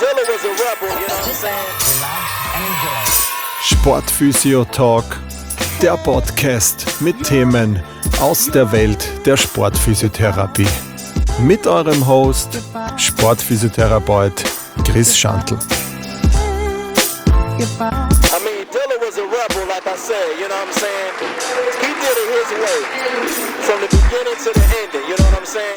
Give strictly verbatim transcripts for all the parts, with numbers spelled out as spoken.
Dilla was a rebel, you know what I'm saying? Sportphysio Talk, der Podcast mit Themen aus der Welt der Sportphysiotherapie. Mit eurem Host, Sportphysiotherapeut Chris Schantl. I mean, Dilla was a rebel, like I said, you know what I'm saying? He did it his way, from the beginning to the ending, you know what I'm saying?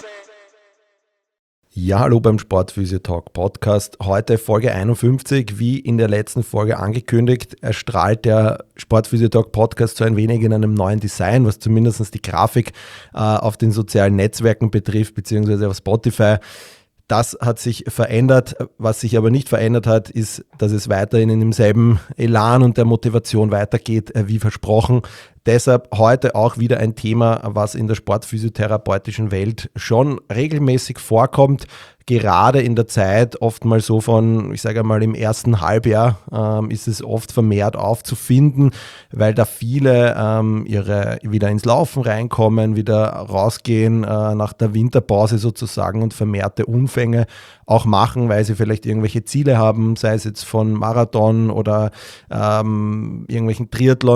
Ja, hallo beim Sportphysio Talk Podcast. Heute Folge einundfünfzig, wie in der letzten Folge angekündigt, erstrahlt der Sportphysio Talk Podcast so ein wenig in einem neuen Design, was zumindest die Grafik äh, auf den sozialen Netzwerken betrifft, beziehungsweise auf Spotify. Das hat sich verändert. Was sich aber nicht verändert hat, ist, dass es weiterhin in demselben Elan und der Motivation weitergeht, wie versprochen. Deshalb heute auch wieder ein Thema, was in der sportphysiotherapeutischen Welt schon regelmäßig vorkommt, gerade in der Zeit, oft mal so von, ich sage mal im ersten Halbjahr, ähm, ist es oft vermehrt aufzufinden, weil da viele ähm, ihre wieder ins Laufen reinkommen, wieder rausgehen äh, nach der Winterpause sozusagen und vermehrte Umfänge auch machen, weil sie vielleicht irgendwelche Ziele haben, sei es jetzt von Marathon oder ähm, irgendwelchen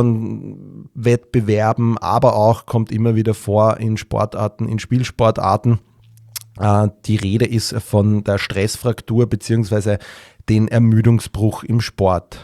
Triathlon-Wettbewerben, aber auch kommt immer wieder vor in Sportarten, in Spielsportarten. Die Rede ist von der Stressfraktur bzw. den Ermüdungsbruch im Sport.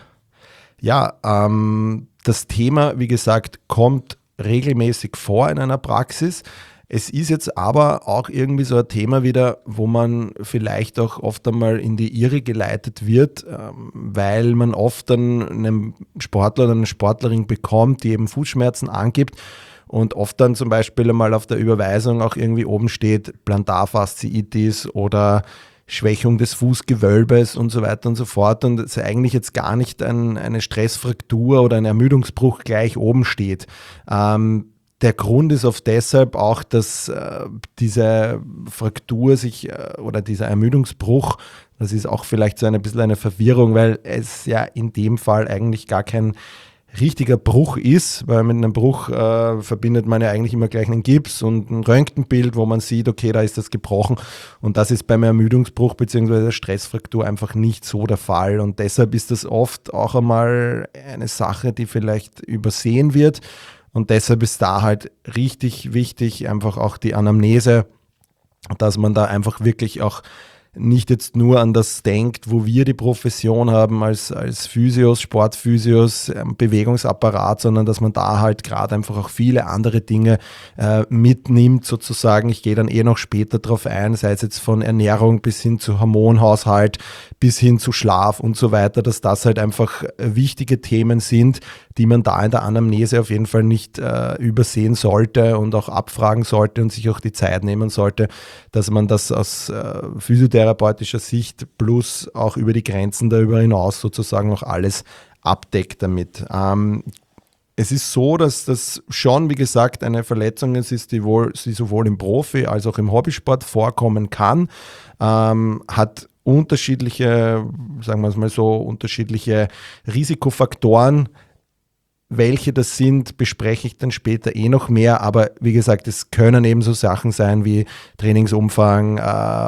Ja, ähm, das Thema, wie gesagt, kommt regelmäßig vor in einer Praxis. Es ist jetzt aber auch irgendwie so ein Thema wieder, wo man vielleicht auch oft einmal in die Irre geleitet wird, ähm, weil man oft dann einen Sportler oder eine Sportlerin bekommt, die eben Fußschmerzen angibt. Und oft dann zum Beispiel einmal auf der Überweisung auch irgendwie oben steht Plantarfasziitis oder Schwächung des Fußgewölbes und so weiter und so fort. Und es eigentlich jetzt gar nicht ein, eine Stressfraktur oder ein Ermüdungsbruch gleich oben steht. Ähm, der Grund ist oft deshalb auch, dass äh, diese Fraktur sich äh, oder dieser Ermüdungsbruch, das ist auch vielleicht so ein bisschen eine Verwirrung, weil es ja in dem Fall eigentlich gar kein richtiger Bruch ist, weil mit einem Bruch äh, verbindet man ja eigentlich immer gleich einen Gips und ein Röntgenbild, wo man sieht, okay, da ist das gebrochen, und das ist beim Ermüdungsbruch bzw. Stressfraktur einfach nicht so der Fall, und deshalb ist das oft auch einmal eine Sache, die vielleicht übersehen wird, und deshalb ist da halt richtig wichtig einfach auch die Anamnese, dass man da einfach wirklich auch nicht jetzt nur an das denkt, wo wir die Profession haben als, als Physios, Sportphysios, Bewegungsapparat, sondern dass man da halt gerade einfach auch viele andere Dinge äh, mitnimmt sozusagen. Ich gehe dann eh noch später drauf ein, sei es jetzt von Ernährung bis hin zu Hormonhaushalt, bis hin zu Schlaf und so weiter, dass das halt einfach wichtige Themen sind, die man da in der Anamnese auf jeden Fall nicht äh, übersehen sollte und auch abfragen sollte und sich auch die Zeit nehmen sollte, dass man das aus äh, physiotherapeutischer Sicht plus auch über die Grenzen darüber hinaus sozusagen auch alles abdeckt damit. Ähm, es ist so, dass das schon, wie gesagt, eine Verletzung ist, die, wohl, die sowohl im Profi- als auch im Hobbysport vorkommen kann, ähm, hat unterschiedliche, sagen wir es mal so, unterschiedliche Risikofaktoren. Welche das sind, bespreche ich dann später eh noch mehr, aber wie gesagt, es können eben so Sachen sein wie Trainingsumfang, äh,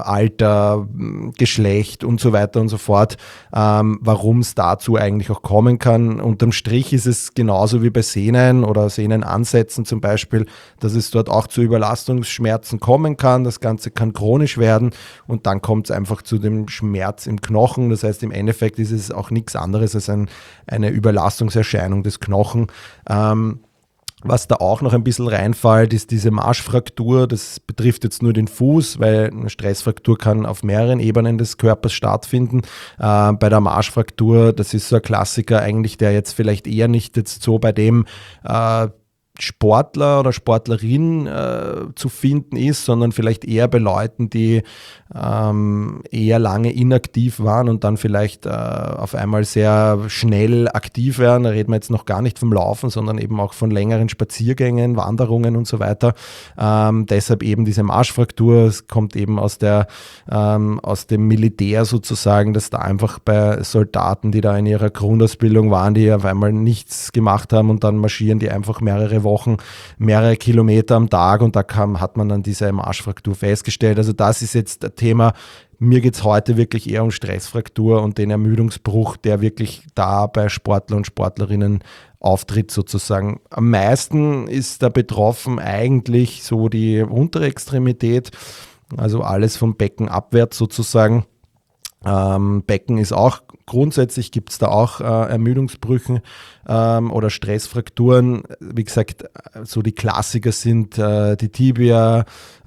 Alter, Geschlecht und so weiter und so fort, ähm, warum es dazu eigentlich auch kommen kann. Unterm Strich ist es genauso wie bei Sehnen oder Sehnenansätzen zum Beispiel, dass es dort auch zu Überlastungsschmerzen kommen kann. Das Ganze kann chronisch werden und dann kommt es einfach zu dem Schmerz im Knochen. Das heißt, im Endeffekt ist es auch nichts anderes als ein, eine Überlastungserscheinung des Knochens. Ähm, was da auch noch ein bisschen reinfällt, ist diese Marschfraktur. Das betrifft jetzt nur den Fuß, weil eine Stressfraktur kann auf mehreren Ebenen des Körpers stattfinden. Äh, bei der Marschfraktur, das ist so ein Klassiker eigentlich, der jetzt vielleicht eher nicht jetzt so bei dem äh, Sportler oder Sportlerin äh, zu finden ist, sondern vielleicht eher bei Leuten, die ähm, eher lange inaktiv waren und dann vielleicht äh, auf einmal sehr schnell aktiv werden. Da reden wir jetzt noch gar nicht vom Laufen, sondern eben auch von längeren Spaziergängen, Wanderungen und so weiter. Ähm, deshalb eben diese Marschfraktur. Es kommt eben aus der ähm, aus dem Militär sozusagen, dass da einfach bei Soldaten, die da in ihrer Grundausbildung waren, die auf einmal nichts gemacht haben und dann marschieren die einfach mehrere Wochen mehrere Kilometer am Tag und da kam, hat man dann diese Marschfraktur festgestellt. Also das ist jetzt ein Thema. Mir geht es heute wirklich eher um Stressfraktur und den Ermüdungsbruch, der wirklich da bei Sportler und Sportlerinnen auftritt sozusagen. Am meisten ist da betroffen eigentlich so die untere Extremität, also alles vom Becken abwärts sozusagen. Ähm, Becken ist auch, grundsätzlich gibt es da auch äh, Ermüdungsbrüchen ähm, oder Stressfrakturen. Wie gesagt, so die Klassiker sind äh, die Tibia,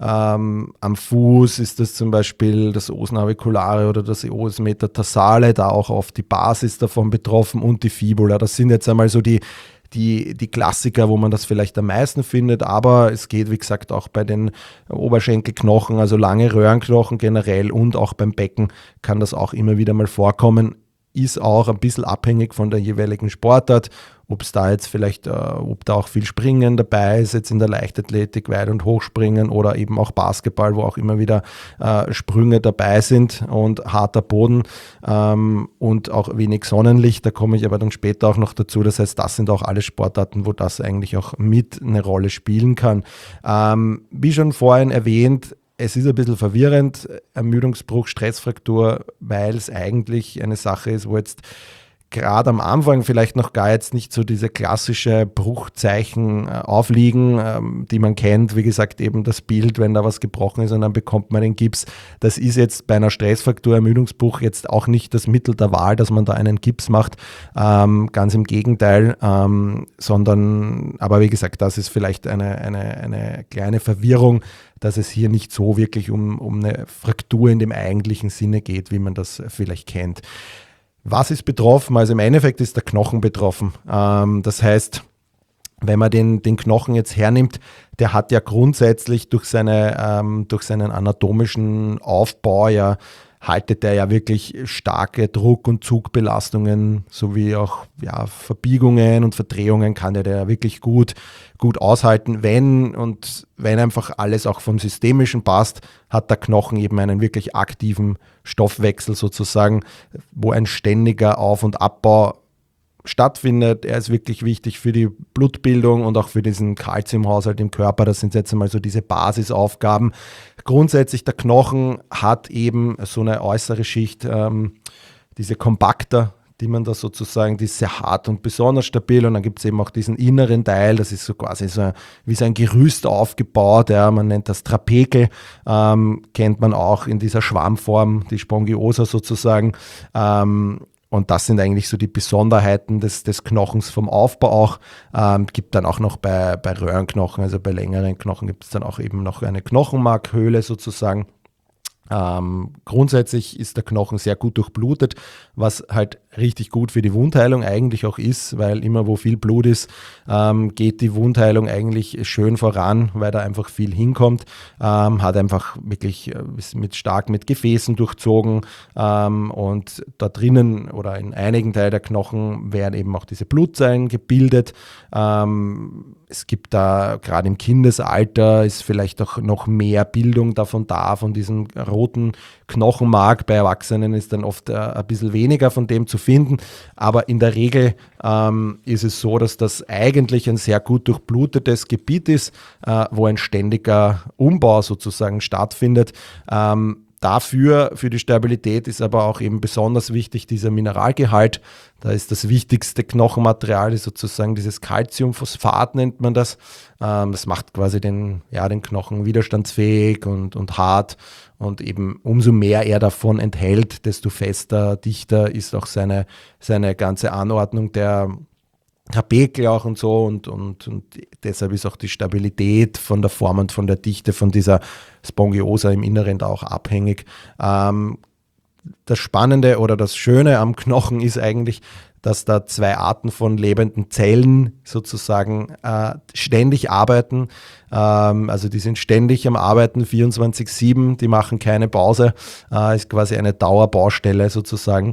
ähm, am Fuß ist das zum Beispiel das Os naviculare oder das Os metatarsale, da auch oft die Basis davon betroffen und die Fibula. Das sind jetzt einmal so die Die, die Klassiker, wo man das vielleicht am meisten findet, aber es geht, wie gesagt, auch bei den Oberschenkelknochen, also lange Röhrenknochen generell und auch beim Becken kann das auch immer wieder mal vorkommen. Ist auch ein bisschen abhängig von der jeweiligen Sportart, ob es da jetzt vielleicht, äh, ob da auch viel Springen dabei ist, jetzt in der Leichtathletik, Weit- und Hochspringen oder eben auch Basketball, wo auch immer wieder äh, Sprünge dabei sind und harter Boden ähm, und auch wenig Sonnenlicht, da komme ich aber dann später auch noch dazu. Das heißt, das sind auch alle Sportarten, wo das eigentlich auch mit eine Rolle spielen kann. Ähm, wie schon vorhin erwähnt, es ist ein bisschen verwirrend, Ermüdungsbruch, Stressfraktur, weil es eigentlich eine Sache ist, wo jetzt gerade am Anfang vielleicht noch gar jetzt nicht so diese klassische Bruchzeichen äh, aufliegen, ähm, die man kennt. Wie gesagt, eben das Bild, wenn da was gebrochen ist und dann bekommt man den Gips. Das ist jetzt bei einer Stressfraktur, Ermüdungsbruch jetzt auch nicht das Mittel der Wahl, dass man da einen Gips macht. Ähm, ganz im Gegenteil, ähm, sondern, aber wie gesagt, das ist vielleicht eine, eine, eine kleine Verwirrung, dass es hier nicht so wirklich um, um eine Fraktur in dem eigentlichen Sinne geht, wie man das vielleicht kennt. Was ist betroffen? Also im Endeffekt ist der Knochen betroffen. Ähm, das heißt, wenn man den, den Knochen jetzt hernimmt, der hat ja grundsätzlich durch, seine, ähm, durch seinen anatomischen Aufbau ja haltet er ja wirklich starke Druck- und Zugbelastungen sowie auch ja, Verbiegungen und Verdrehungen kann der, der wirklich gut, gut aushalten. Wenn und wenn einfach alles auch vom Systemischen passt, hat der Knochen eben einen wirklich aktiven Stoffwechsel sozusagen, wo ein ständiger Auf- und Abbau stattfindet. Er ist wirklich wichtig für die Blutbildung und auch für diesen Kalziumhaushalt im Körper. Das sind jetzt einmal so diese Basisaufgaben. Grundsätzlich der Knochen hat eben so eine äußere Schicht, ähm, diese Kompakter, die man da sozusagen, die ist sehr hart und besonders stabil und dann gibt es eben auch diesen inneren Teil, das ist so quasi so wie so ein Gerüst aufgebaut, ja, man nennt das Trapekel, ähm, kennt man auch in dieser Schwammform, die Spongiosa sozusagen, ähm, und das sind eigentlich so die Besonderheiten des, des Knochens vom Aufbau auch. Ähm, gibt dann auch noch bei, bei Röhrenknochen, also bei längeren Knochen gibt es dann auch eben noch eine Knochenmarkhöhle sozusagen. Ähm, grundsätzlich ist der Knochen sehr gut durchblutet, was halt richtig gut für die Wundheilung eigentlich auch ist, weil immer wo viel Blut ist, ähm, geht die Wundheilung eigentlich schön voran, weil da einfach viel hinkommt. Ähm, hat einfach wirklich äh, mit stark mit Gefäßen durchzogen ähm, und da drinnen oder in einigen Teilen der Knochen werden eben auch diese Blutzellen gebildet. Ähm, es gibt da gerade im Kindesalter ist vielleicht auch noch mehr Bildung davon da, von diesem roten Knochenmark. Bei Erwachsenen ist dann oft äh, ein bisschen weniger von dem zu finden, aber in der Regel ähm, ist es so, dass das eigentlich ein sehr gut durchblutetes Gebiet ist, äh, wo ein ständiger Umbau sozusagen stattfindet. Ähm, Dafür, für die Stabilität ist aber auch eben besonders wichtig dieser Mineralgehalt. Da ist das wichtigste Knochenmaterial ist sozusagen dieses Calciumphosphat, nennt man das. Ähm, das macht quasi den, ja, den Knochen widerstandsfähig und, und hart. Und eben umso mehr er davon enthält, desto fester, dichter ist auch seine, seine ganze Anordnung der Trapekel auch und so und, und, und deshalb ist auch die Stabilität von der Form und von der Dichte von dieser Spongiosa im Inneren da auch abhängig. Ähm, das Spannende oder das Schöne am Knochen ist eigentlich, dass da zwei Arten von lebenden Zellen sozusagen äh, ständig arbeiten. Ähm, also die sind ständig am Arbeiten, vierundzwanzig sieben, die machen keine Pause, äh, ist quasi eine Dauerbaustelle sozusagen.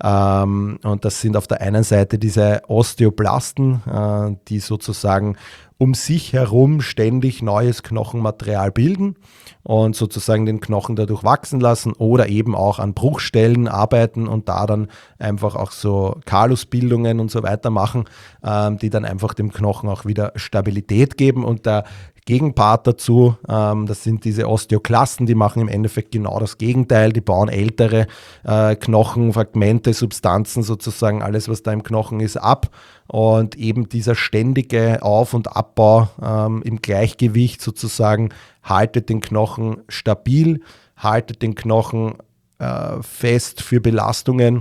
Ähm, und das sind auf der einen Seite diese Osteoblasten, äh, die sozusagen um sich herum ständig neues Knochenmaterial bilden und sozusagen den Knochen dadurch wachsen lassen oder eben auch an Bruchstellen arbeiten und da dann einfach auch so Kalusbildungen und so weiter machen, ähm, die dann einfach dem Knochen auch wieder Stabilität geben. Und der Gegenpart dazu, ähm, das sind diese Osteoklasten, die machen im Endeffekt genau das Gegenteil, die bauen ältere äh, Knochenfragmente, Substanzen sozusagen, alles was da im Knochen ist, ab. Und eben dieser ständige Auf- und Abbau ähm, im Gleichgewicht sozusagen haltet den Knochen stabil, haltet den Knochen äh, fest für Belastungen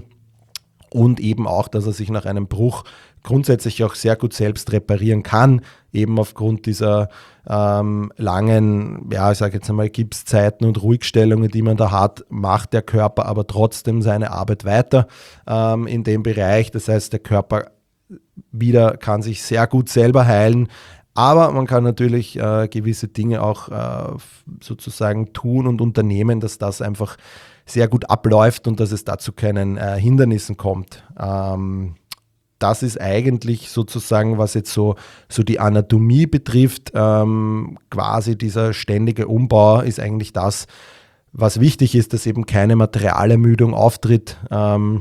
und eben auch, dass er sich nach einem Bruch grundsätzlich auch sehr gut selbst reparieren kann, eben aufgrund dieser ähm, langen, ja, ich sage jetzt einmal Gipszeiten und Ruhigstellungen, die man da hat, macht der Körper aber trotzdem seine Arbeit weiter ähm, in dem Bereich. Das heißt, der Körper wieder kann sich sehr gut selber heilen, aber man kann natürlich äh, gewisse Dinge auch äh, sozusagen tun und unternehmen, dass das einfach sehr gut abläuft und dass es dazu keinen äh, Hindernissen kommt. Ähm, das ist eigentlich sozusagen, was jetzt so, so die Anatomie betrifft, ähm, quasi dieser ständige Umbau ist eigentlich das, was wichtig ist, dass eben keine Materialermüdung auftritt. Ähm,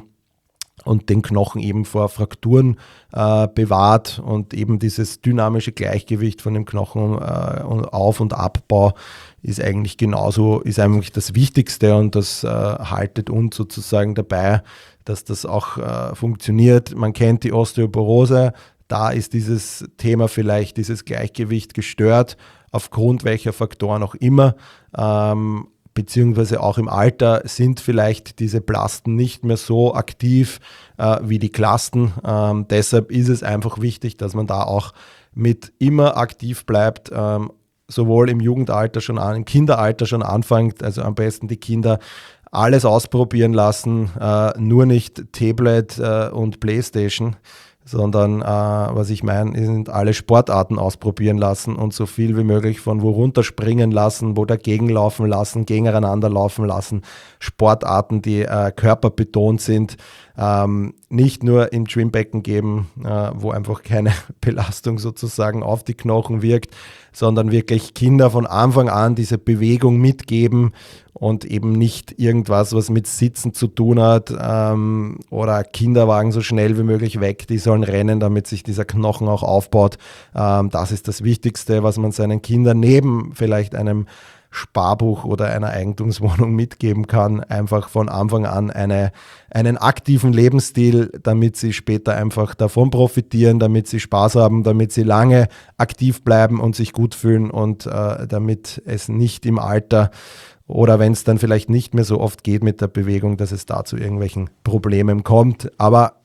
und den Knochen eben vor Frakturen äh, bewahrt und eben dieses dynamische Gleichgewicht von dem Knochen äh, Auf- und Abbau ist eigentlich genauso, ist eigentlich das Wichtigste und das äh, haltet uns sozusagen dabei, dass das auch äh, funktioniert. Man kennt die Osteoporose, da ist dieses Thema vielleicht, dieses Gleichgewicht gestört, aufgrund welcher Faktoren auch immer. Ähm, beziehungsweise auch im Alter sind vielleicht diese Blasten nicht mehr so aktiv äh, wie die Klasten. Ähm, deshalb ist es einfach wichtig, dass man da auch mit immer aktiv bleibt, ähm, sowohl im Jugendalter schon an, im Kinderalter schon anfängt, also am besten die Kinder alles ausprobieren lassen, äh, nur nicht Tablet äh, und Playstation, sondern äh, was ich meine, sind alle Sportarten ausprobieren lassen und so viel wie möglich von wo runterspringen lassen, wo dagegen laufen lassen, gegeneinander laufen lassen, Sportarten, die äh, körperbetont sind, ähm, nicht nur im Schwimmbecken geben, äh, wo einfach keine Belastung sozusagen auf die Knochen wirkt, sondern wirklich Kinder von Anfang an diese Bewegung mitgeben und eben nicht irgendwas, was mit Sitzen zu tun hat ähm, oder Kinderwagen so schnell wie möglich weg, die sollen rennen, damit sich dieser Knochen auch aufbaut. Ähm, das ist das Wichtigste, was man seinen Kindern neben vielleicht einem Sparbuch oder einer Eigentumswohnung mitgeben kann, einfach von Anfang an eine, einen aktiven Lebensstil, damit sie später einfach davon profitieren, damit sie Spaß haben, damit sie lange aktiv bleiben und sich gut fühlen und äh, damit es nicht im Alter oder wenn es dann vielleicht nicht mehr so oft geht mit der Bewegung, dass es da zu irgendwelchen Problemen kommt. Aber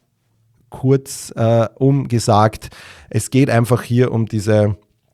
kurz äh, umgesagt, es geht einfach hier um diese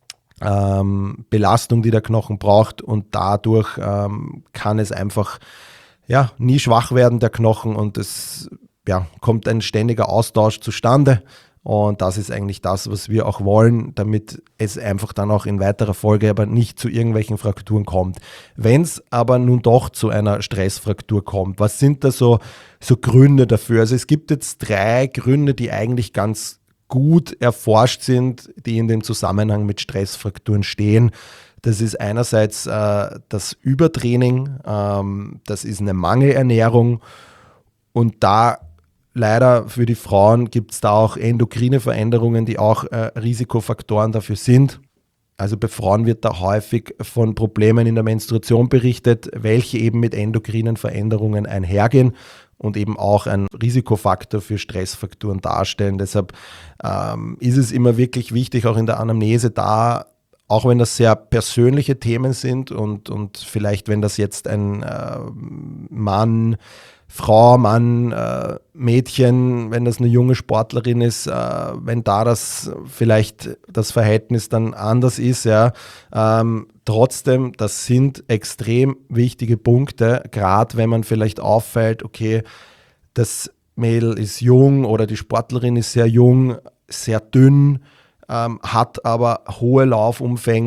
ähm, Belastung, die der Knochen braucht und dadurch ähm, kann es einfach ja, nie schwach werden, der Knochen, und es ja, kommt ein ständiger Austausch zustande. Und das ist eigentlich das, was wir auch wollen, damit es einfach dann auch in weiterer Folge aber nicht zu irgendwelchen Frakturen kommt. Wenn es aber nun doch zu einer Stressfraktur kommt, was sind da so, so Gründe dafür? Also es gibt jetzt drei Gründe, die eigentlich ganz gut erforscht sind, die in dem Zusammenhang mit Stressfrakturen stehen. Das ist einerseits äh, das Übertraining, ähm, das ist eine Mangelernährung und da leider für die Frauen gibt es da auch endokrine Veränderungen, die auch äh, Risikofaktoren dafür sind. Also bei Frauen wird da häufig von Problemen in der Menstruation berichtet, welche eben mit endokrinen Veränderungen einhergehen und eben auch ein Risikofaktor für Stressfaktoren darstellen. Deshalb ähm, ist es immer wirklich wichtig, auch in der Anamnese da, auch wenn das sehr persönliche Themen sind und, und vielleicht, wenn das jetzt ein äh, Mann, Frau, Mann, äh, Mädchen, wenn das eine junge Sportlerin ist, äh, wenn da das vielleicht das Verhältnis dann anders ist, ja, ähm, trotzdem, das sind extrem wichtige Punkte, gerade wenn man vielleicht auffällt, okay, das Mädel ist jung oder die Sportlerin ist sehr jung, sehr dünn, ähm, hat aber hohe Laufumfänge,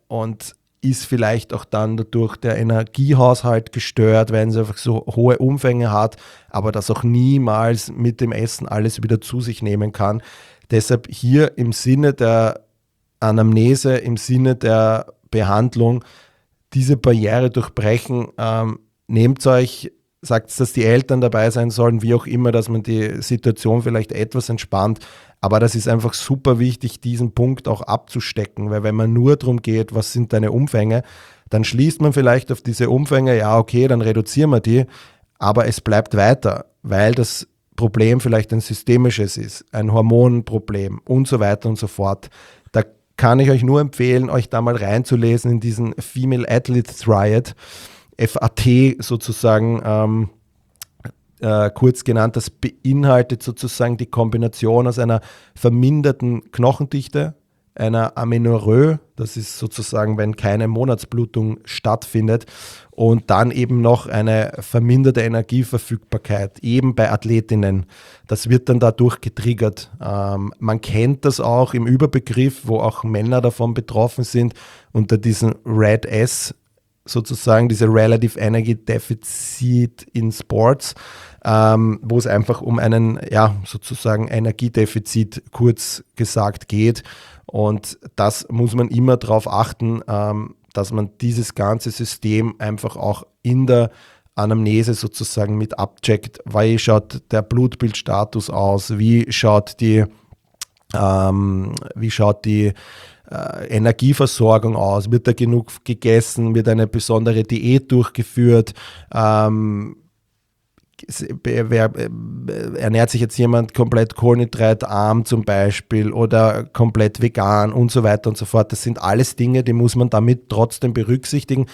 und ist vielleicht auch dann dadurch der Energiehaushalt gestört, weil sie einfach so hohe Umfänge hat, aber das auch niemals mit dem Essen alles wieder zu sich nehmen kann. Deshalb hier im Sinne der Anamnese, im Sinne der Behandlung diese Barriere durchbrechen. Ähm, nehmt euch, sagt, dass die Eltern dabei sein sollen, wie auch immer, dass man die Situation vielleicht etwas entspannt. Aber das ist einfach super wichtig, diesen Punkt auch abzustecken, weil wenn man nur darum geht, was sind deine Umfänge, dann schließt man vielleicht auf diese Umfänge, ja okay, dann reduzieren wir die, aber es bleibt weiter, weil das Problem vielleicht ein systemisches ist, ein Hormonproblem und so weiter und so fort. Da kann ich euch nur empfehlen, euch da mal reinzulesen in diesen Female Athlete Triad, F A T sozusagen, ähm, äh, kurz genannt. Das beinhaltet sozusagen die Kombination aus einer verminderten Knochendichte, einer Amenorrhoe, das ist sozusagen, wenn keine Monatsblutung stattfindet, und dann eben noch eine verminderte Energieverfügbarkeit, eben bei Athletinnen. Das wird dann dadurch getriggert. Ähm, man kennt das auch im Überbegriff, wo auch Männer davon betroffen sind, unter diesem R E D S, sozusagen diese Relative Energy Deficit in Sports, ähm, wo es einfach um einen, ja, sozusagen Energiedefizit kurz gesagt geht. Und das muss man immer darauf achten, ähm, dass man dieses ganze System einfach auch in der Anamnese sozusagen mit abcheckt. Wie schaut der Blutbildstatus aus? Wie schaut die, ähm, wie schaut die äh, Energieversorgung aus? Wird da genug gegessen? Wird eine besondere Diät durchgeführt? Ähm, ernährt sich jetzt jemand komplett kohlenhydratarm zum Beispiel oder komplett vegan und so weiter und so fort. Das sind alles Dinge, die muss man damit trotzdem berücksichtigen.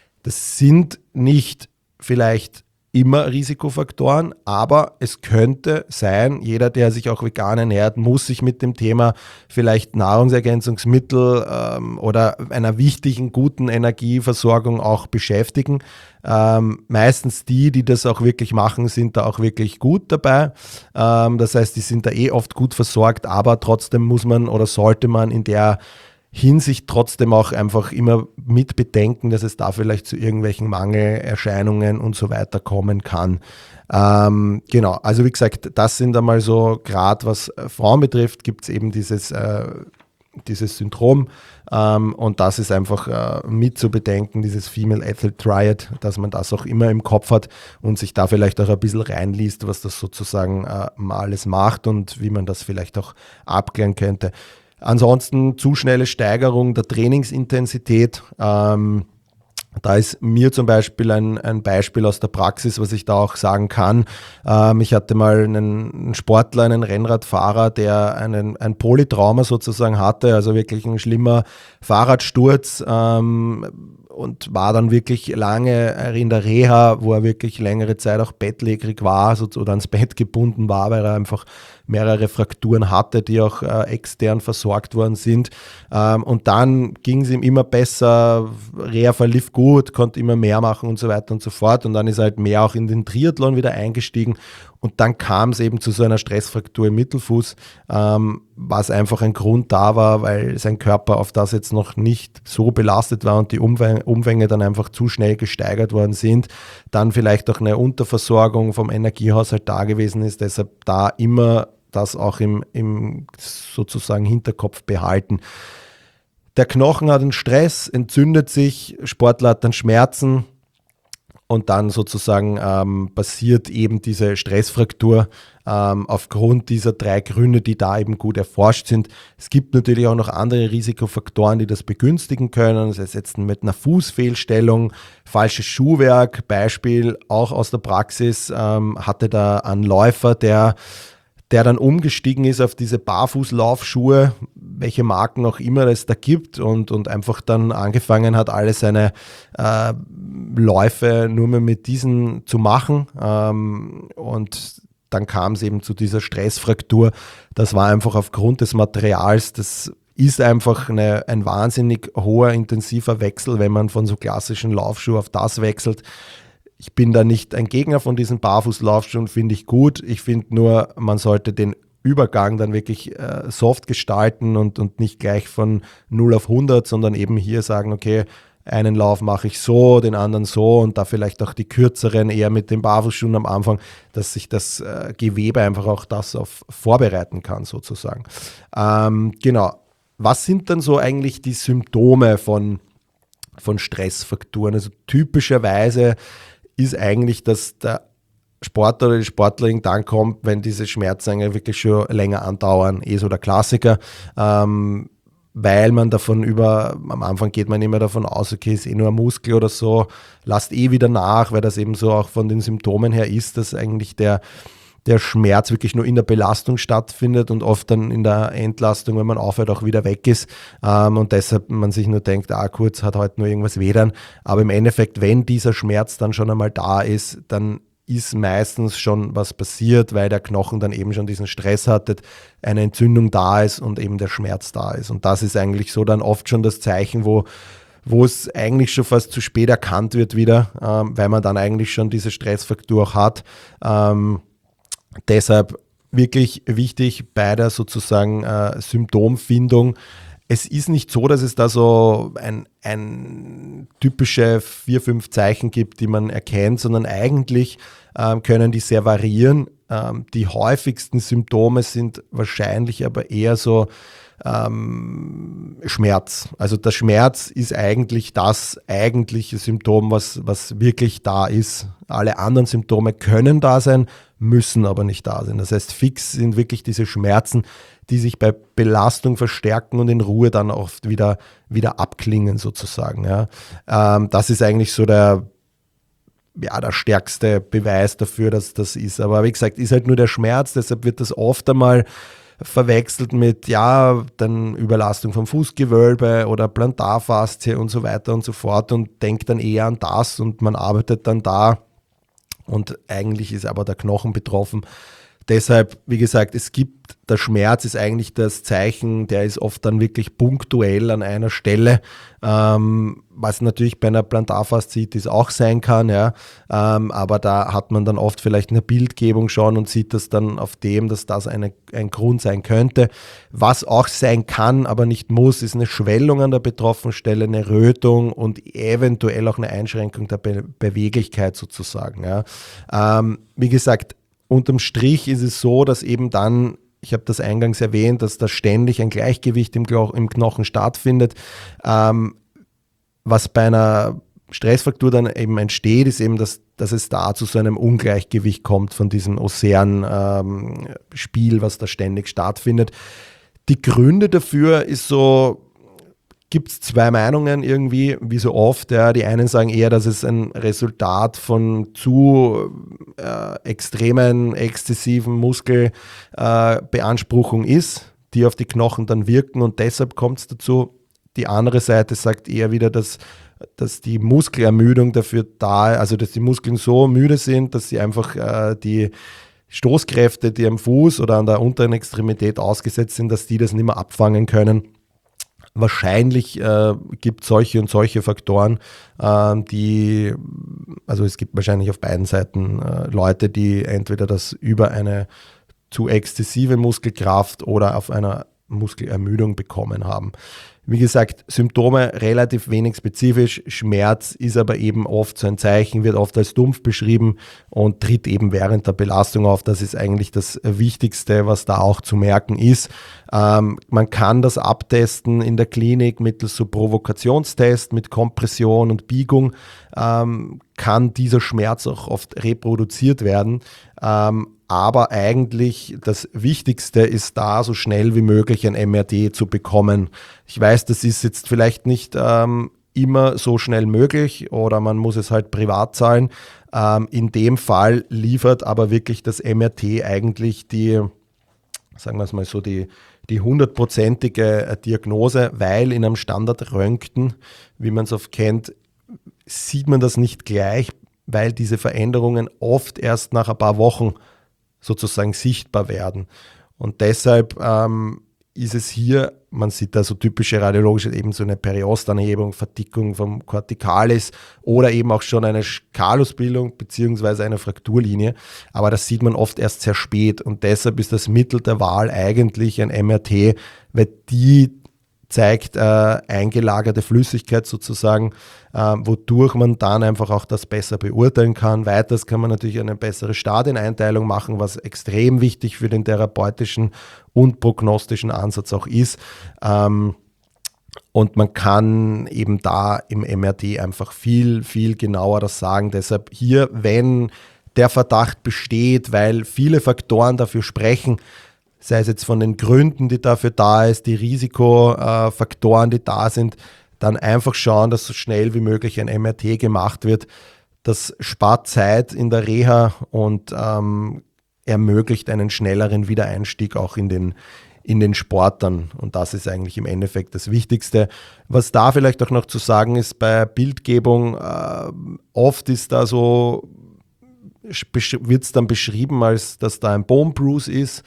Das sind nicht vielleicht immer Risikofaktoren, aber es könnte sein, jeder, der sich auch vegan ernährt, muss sich mit dem Thema vielleicht Nahrungsergänzungsmittel ähm, oder einer wichtigen, guten Energieversorgung auch beschäftigen. Ähm, meistens die, die das auch wirklich machen, sind da auch wirklich gut dabei. Ähm, das heißt, die sind da eh oft gut versorgt, aber trotzdem muss man oder sollte man in der Hinsicht trotzdem auch einfach immer mit bedenken, dass es da vielleicht zu irgendwelchen Mangelerscheinungen und so weiter kommen kann. Ähm, genau, also wie gesagt, das sind einmal so, gerade was Frauen betrifft, gibt es eben dieses, äh, dieses Syndrom ähm, und das ist einfach äh, mit zu bedenken, dieses Female Athlete Triad, dass man das auch immer im Kopf hat und sich da vielleicht auch ein bisschen reinliest, was das sozusagen äh, mal alles macht und wie man das vielleicht auch abklären könnte. Ansonsten zu schnelle Steigerung der Trainingsintensität. Ähm, da ist mir zum Beispiel ein, ein Beispiel aus der Praxis, was ich da auch sagen kann. Ähm, ich hatte mal einen, einen Sportler, einen Rennradfahrer, der einen, ein Polytrauma sozusagen hatte, also wirklich ein schlimmer Fahrradsturz. Ähm, und war dann wirklich lange in der Reha, wo er wirklich längere Zeit auch bettlägerig war, so, oder ans Bett gebunden war, weil er einfach mehrere Frakturen hatte, die auch äh, extern versorgt worden sind. Ähm, und dann ging es ihm immer besser, Reha verlief gut, konnte immer mehr machen und so weiter und so fort. Und dann ist er halt mehr auch in den Triathlon wieder eingestiegen. Und dann kam es eben zu so einer Stressfraktur im Mittelfuß, ähm, was einfach ein Grund da war, weil sein Körper auf das jetzt noch nicht so belastet war und die Umfänge, Umfänge dann einfach zu schnell gesteigert worden sind. Dann vielleicht auch eine Unterversorgung vom Energiehaushalt da gewesen ist, deshalb da immer das auch im, im sozusagen Hinterkopf behalten. Der Knochen hat einen Stress, entzündet sich, Sportler hat dann Schmerzen. Und dann sozusagen ähm, passiert eben diese Stressfraktur ähm, aufgrund dieser drei Gründe, die da eben gut erforscht sind. Es gibt natürlich auch noch andere Risikofaktoren, die das begünstigen können. Das heißt jetzt mit einer Fußfehlstellung, falsches Schuhwerk, Beispiel auch aus der Praxis, ähm, hatte da einen Läufer, der der dann umgestiegen ist auf diese Barfußlaufschuhe, welche Marken auch immer es da gibt und, und einfach dann angefangen hat, alle seine äh, Läufe nur mehr mit diesen zu machen ähm, und dann kam es eben zu dieser Stressfraktur. Das war einfach aufgrund des Materials, das ist einfach eine, ein wahnsinnig hoher, intensiver Wechsel, wenn man von so klassischen Laufschuhen auf das wechselt. Ich bin da nicht ein Gegner von diesen Barfußlaufschuhen, finde ich gut. Ich finde nur, man sollte den Übergang dann wirklich äh, soft gestalten und, und nicht gleich von null auf hundert, sondern eben hier sagen, okay, einen Lauf mache ich so, den anderen so und da vielleicht auch die kürzeren eher mit den Barfußschuhen am Anfang, dass sich das äh, Gewebe einfach auch das auf vorbereiten kann sozusagen. Ähm, genau. Was sind dann so eigentlich die Symptome von, von Stressfrakturen? Also typischerweise ist eigentlich, dass der Sportler oder die Sportlerin dann kommt, wenn diese Schmerzen eigentlich wirklich schon länger andauern, eh so der Klassiker. Ähm, weil man davon über, am Anfang geht man immer davon aus, okay, ist eh nur ein Muskel oder so, lasst eh wieder nach, weil das eben so auch von den Symptomen her ist, dass eigentlich der, der Schmerz wirklich nur in der Belastung stattfindet und oft dann in der Entlastung, wenn man aufhört, auch wieder weg ist ähm, und deshalb man sich nur denkt, ah kurz, hat heute nur irgendwas weh dann, aber im Endeffekt, wenn dieser Schmerz dann schon einmal da ist, dann ist meistens schon was passiert, weil der Knochen dann eben schon diesen Stress hatte, eine Entzündung da ist und eben der Schmerz da ist. Und das ist eigentlich so dann oft schon das Zeichen, wo, wo es eigentlich schon fast zu spät erkannt wird wieder, ähm, weil man dann eigentlich schon diese Stressfraktur auch hat. Ähm, deshalb wirklich wichtig bei der sozusagen äh, Symptomfindung. Es ist nicht so, dass es da so ein, ein typische vier, fünf Zeichen gibt, die man erkennt, sondern eigentlich ähm, können die sehr variieren. Ähm, die häufigsten Symptome sind wahrscheinlich aber eher so ähm, Schmerz. Also der Schmerz ist eigentlich das eigentliche Symptom, was, was wirklich da ist. Alle anderen Symptome können da sein, müssen aber nicht da sein. Das heißt, fix sind wirklich diese Schmerzen, die sich bei Belastung verstärken und in Ruhe dann oft wieder, wieder abklingen sozusagen. Ja. Ähm, das ist eigentlich so der, ja, der stärkste Beweis dafür, dass das ist. Aber wie gesagt, ist halt nur der Schmerz, deshalb wird das oft einmal verwechselt mit, ja, dann Überlastung vom Fußgewölbe oder Plantarfaszie und so weiter und so fort und denkt dann eher an das und man arbeitet dann da und eigentlich ist aber der Knochen betroffen. Deshalb, wie gesagt, es gibt, der Schmerz ist eigentlich das Zeichen, der ist oft dann wirklich punktuell an einer Stelle, ähm, was natürlich bei einer Plantarfasziitis auch sein kann, ja, ähm, aber da hat man dann oft vielleicht eine Bildgebung schon und sieht das dann auf dem, dass das eine, ein Grund sein könnte. Was auch sein kann, aber nicht muss, ist eine Schwellung an der betroffenen Stelle, eine Rötung und eventuell auch eine Einschränkung der Be- Beweglichkeit sozusagen. Ja. Ähm, wie gesagt, unterm Strich ist es so, dass eben dann, ich habe das eingangs erwähnt, dass da ständig ein Gleichgewicht im, Glo- im Knochen stattfindet. Ähm, was bei einer Stressfraktur dann eben entsteht, ist eben, dass, dass es da zu so einem Ungleichgewicht kommt von diesem Ozean-Spiel, ähm, was da ständig stattfindet. Die Gründe dafür ist so, gibt es zwei Meinungen irgendwie, wie so oft. Ja. Die einen sagen eher, dass es ein Resultat von zu äh, extremen, exzessiven Muskelbeanspruchung äh, ist, die auf die Knochen dann wirken und deshalb kommt es dazu. Die andere Seite sagt eher wieder, dass, dass die Muskelermüdung dafür da ist, also dass die Muskeln so müde sind, dass sie einfach äh, die Stoßkräfte, die am Fuß oder an der unteren Extremität ausgesetzt sind, dass die das nicht mehr abfangen können. Wahrscheinlich äh, gibt es solche und solche Faktoren, äh, die, also es gibt wahrscheinlich auf beiden Seiten äh, Leute, die entweder das über eine zu exzessive Muskelkraft oder auf einer Muskelermüdung bekommen haben. Wie gesagt, Symptome relativ wenig spezifisch, Schmerz ist aber eben oft so ein Zeichen, wird oft als dumpf beschrieben und tritt eben während der Belastung auf. Das ist eigentlich das Wichtigste, was da auch zu merken ist. Ähm, man kann das abtesten in der Klinik mittels so Provokationstest mit Kompression und Biegung, ähm, kann dieser Schmerz auch oft reproduziert werden. Ähm, aber eigentlich das Wichtigste ist da, so schnell wie möglich ein M R T zu bekommen. Ich weiß, das ist jetzt vielleicht nicht ähm, immer so schnell möglich oder man muss es halt privat zahlen. Ähm, in dem Fall liefert aber wirklich das M R T eigentlich die, sagen wir es mal so, die, die hundertprozentige Diagnose, weil in einem Standardröntgen, wie man es oft kennt, sieht man das nicht gleich, weil diese Veränderungen oft erst nach ein paar Wochen sozusagen sichtbar werden. Und deshalb ähm, ist es hier, man sieht da so typische radiologische, eben so eine Periostanhebung, Verdickung vom Corticalis oder eben auch schon eine Skalusbildung beziehungsweise eine Frakturlinie. Aber das sieht man oft erst sehr spät und deshalb ist das Mittel der Wahl eigentlich ein M R T, weil die zeigt äh, eingelagerte Flüssigkeit sozusagen, äh, wodurch man dann einfach auch das besser beurteilen kann. Weiters kann man natürlich eine bessere Stadieneinteilung machen, was extrem wichtig für den therapeutischen und prognostischen Ansatz auch ist. Ähm, und man kann eben da im M R T einfach viel, viel genauer das sagen. Deshalb hier, wenn der Verdacht besteht, weil viele Faktoren dafür sprechen, sei es jetzt von den Gründen, die dafür da ist, die Risikofaktoren, die da sind, dann einfach schauen, dass so schnell wie möglich ein M R T gemacht wird. Das spart Zeit in der Reha und ähm, ermöglicht einen schnelleren Wiedereinstieg auch in den, in den Sport dann. Und das ist eigentlich im Endeffekt das Wichtigste. Was da vielleicht auch noch zu sagen ist, bei Bildgebung, äh, oft ist da so, wird es dann beschrieben, als dass da ein Bone Bruise ist,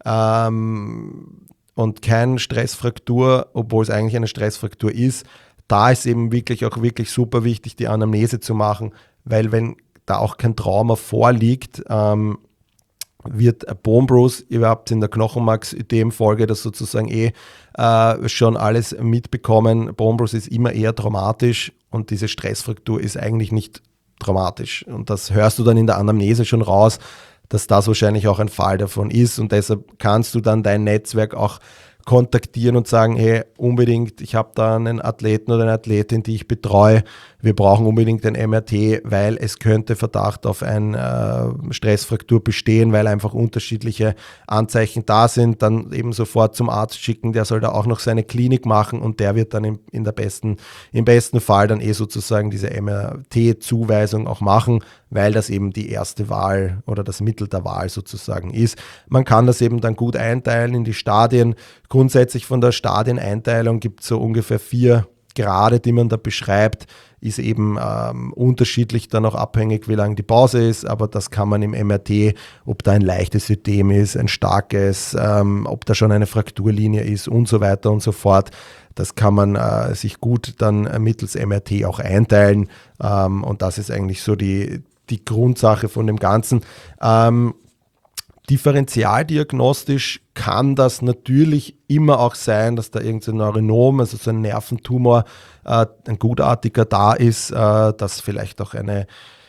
Ähm, und keine Stressfraktur, obwohl es eigentlich eine Stressfraktur ist. Da ist eben wirklich auch wirklich super wichtig, die Anamnese zu machen, weil wenn da auch kein Trauma vorliegt, ähm, wird ein Bone Bruise, ihr habt in der Knochenmarksödem-Folge das sozusagen eh äh, schon alles mitbekommen. Bone Bruise ist immer eher traumatisch und diese Stressfraktur ist eigentlich nicht traumatisch. Und das hörst du dann in der Anamnese schon raus, dass das wahrscheinlich auch ein Fall davon ist und deshalb kannst du dann dein Netzwerk auch kontaktieren und sagen, hey, unbedingt, ich habe da einen Athleten oder eine Athletin, die ich betreue, wir brauchen unbedingt ein M R T, weil es könnte Verdacht auf eine äh, Stressfraktur bestehen, weil einfach unterschiedliche Anzeichen da sind, dann eben sofort zum Arzt schicken, der soll da auch noch seine Klinik machen und der wird dann im, in der besten, im besten Fall dann eh sozusagen diese M R T-Zuweisung auch machen, weil das eben die erste Wahl oder das Mittel der Wahl sozusagen ist. Man kann das eben dann gut einteilen in die Stadien. Grundsätzlich von der Stadieneinteilung gibt es so ungefähr vier Grade, die man da beschreibt, ist eben ähm, unterschiedlich dann auch abhängig, wie lang die Pause ist, aber das kann man im M R T, ob da ein leichtes Ödem ist, ein starkes, ähm, ob da schon eine Frakturlinie ist und so weiter und so fort. Das kann man äh, sich gut dann äh, mittels M R T auch einteilen ähm, und das ist eigentlich so die, die Grundsache von dem Ganzen. Ähm, Differentialdiagnostisch kann das natürlich immer auch sein, dass da irgendein Neurinom, also so ein Nerventumor, äh, ein gutartiger da ist, äh, dass vielleicht auch eine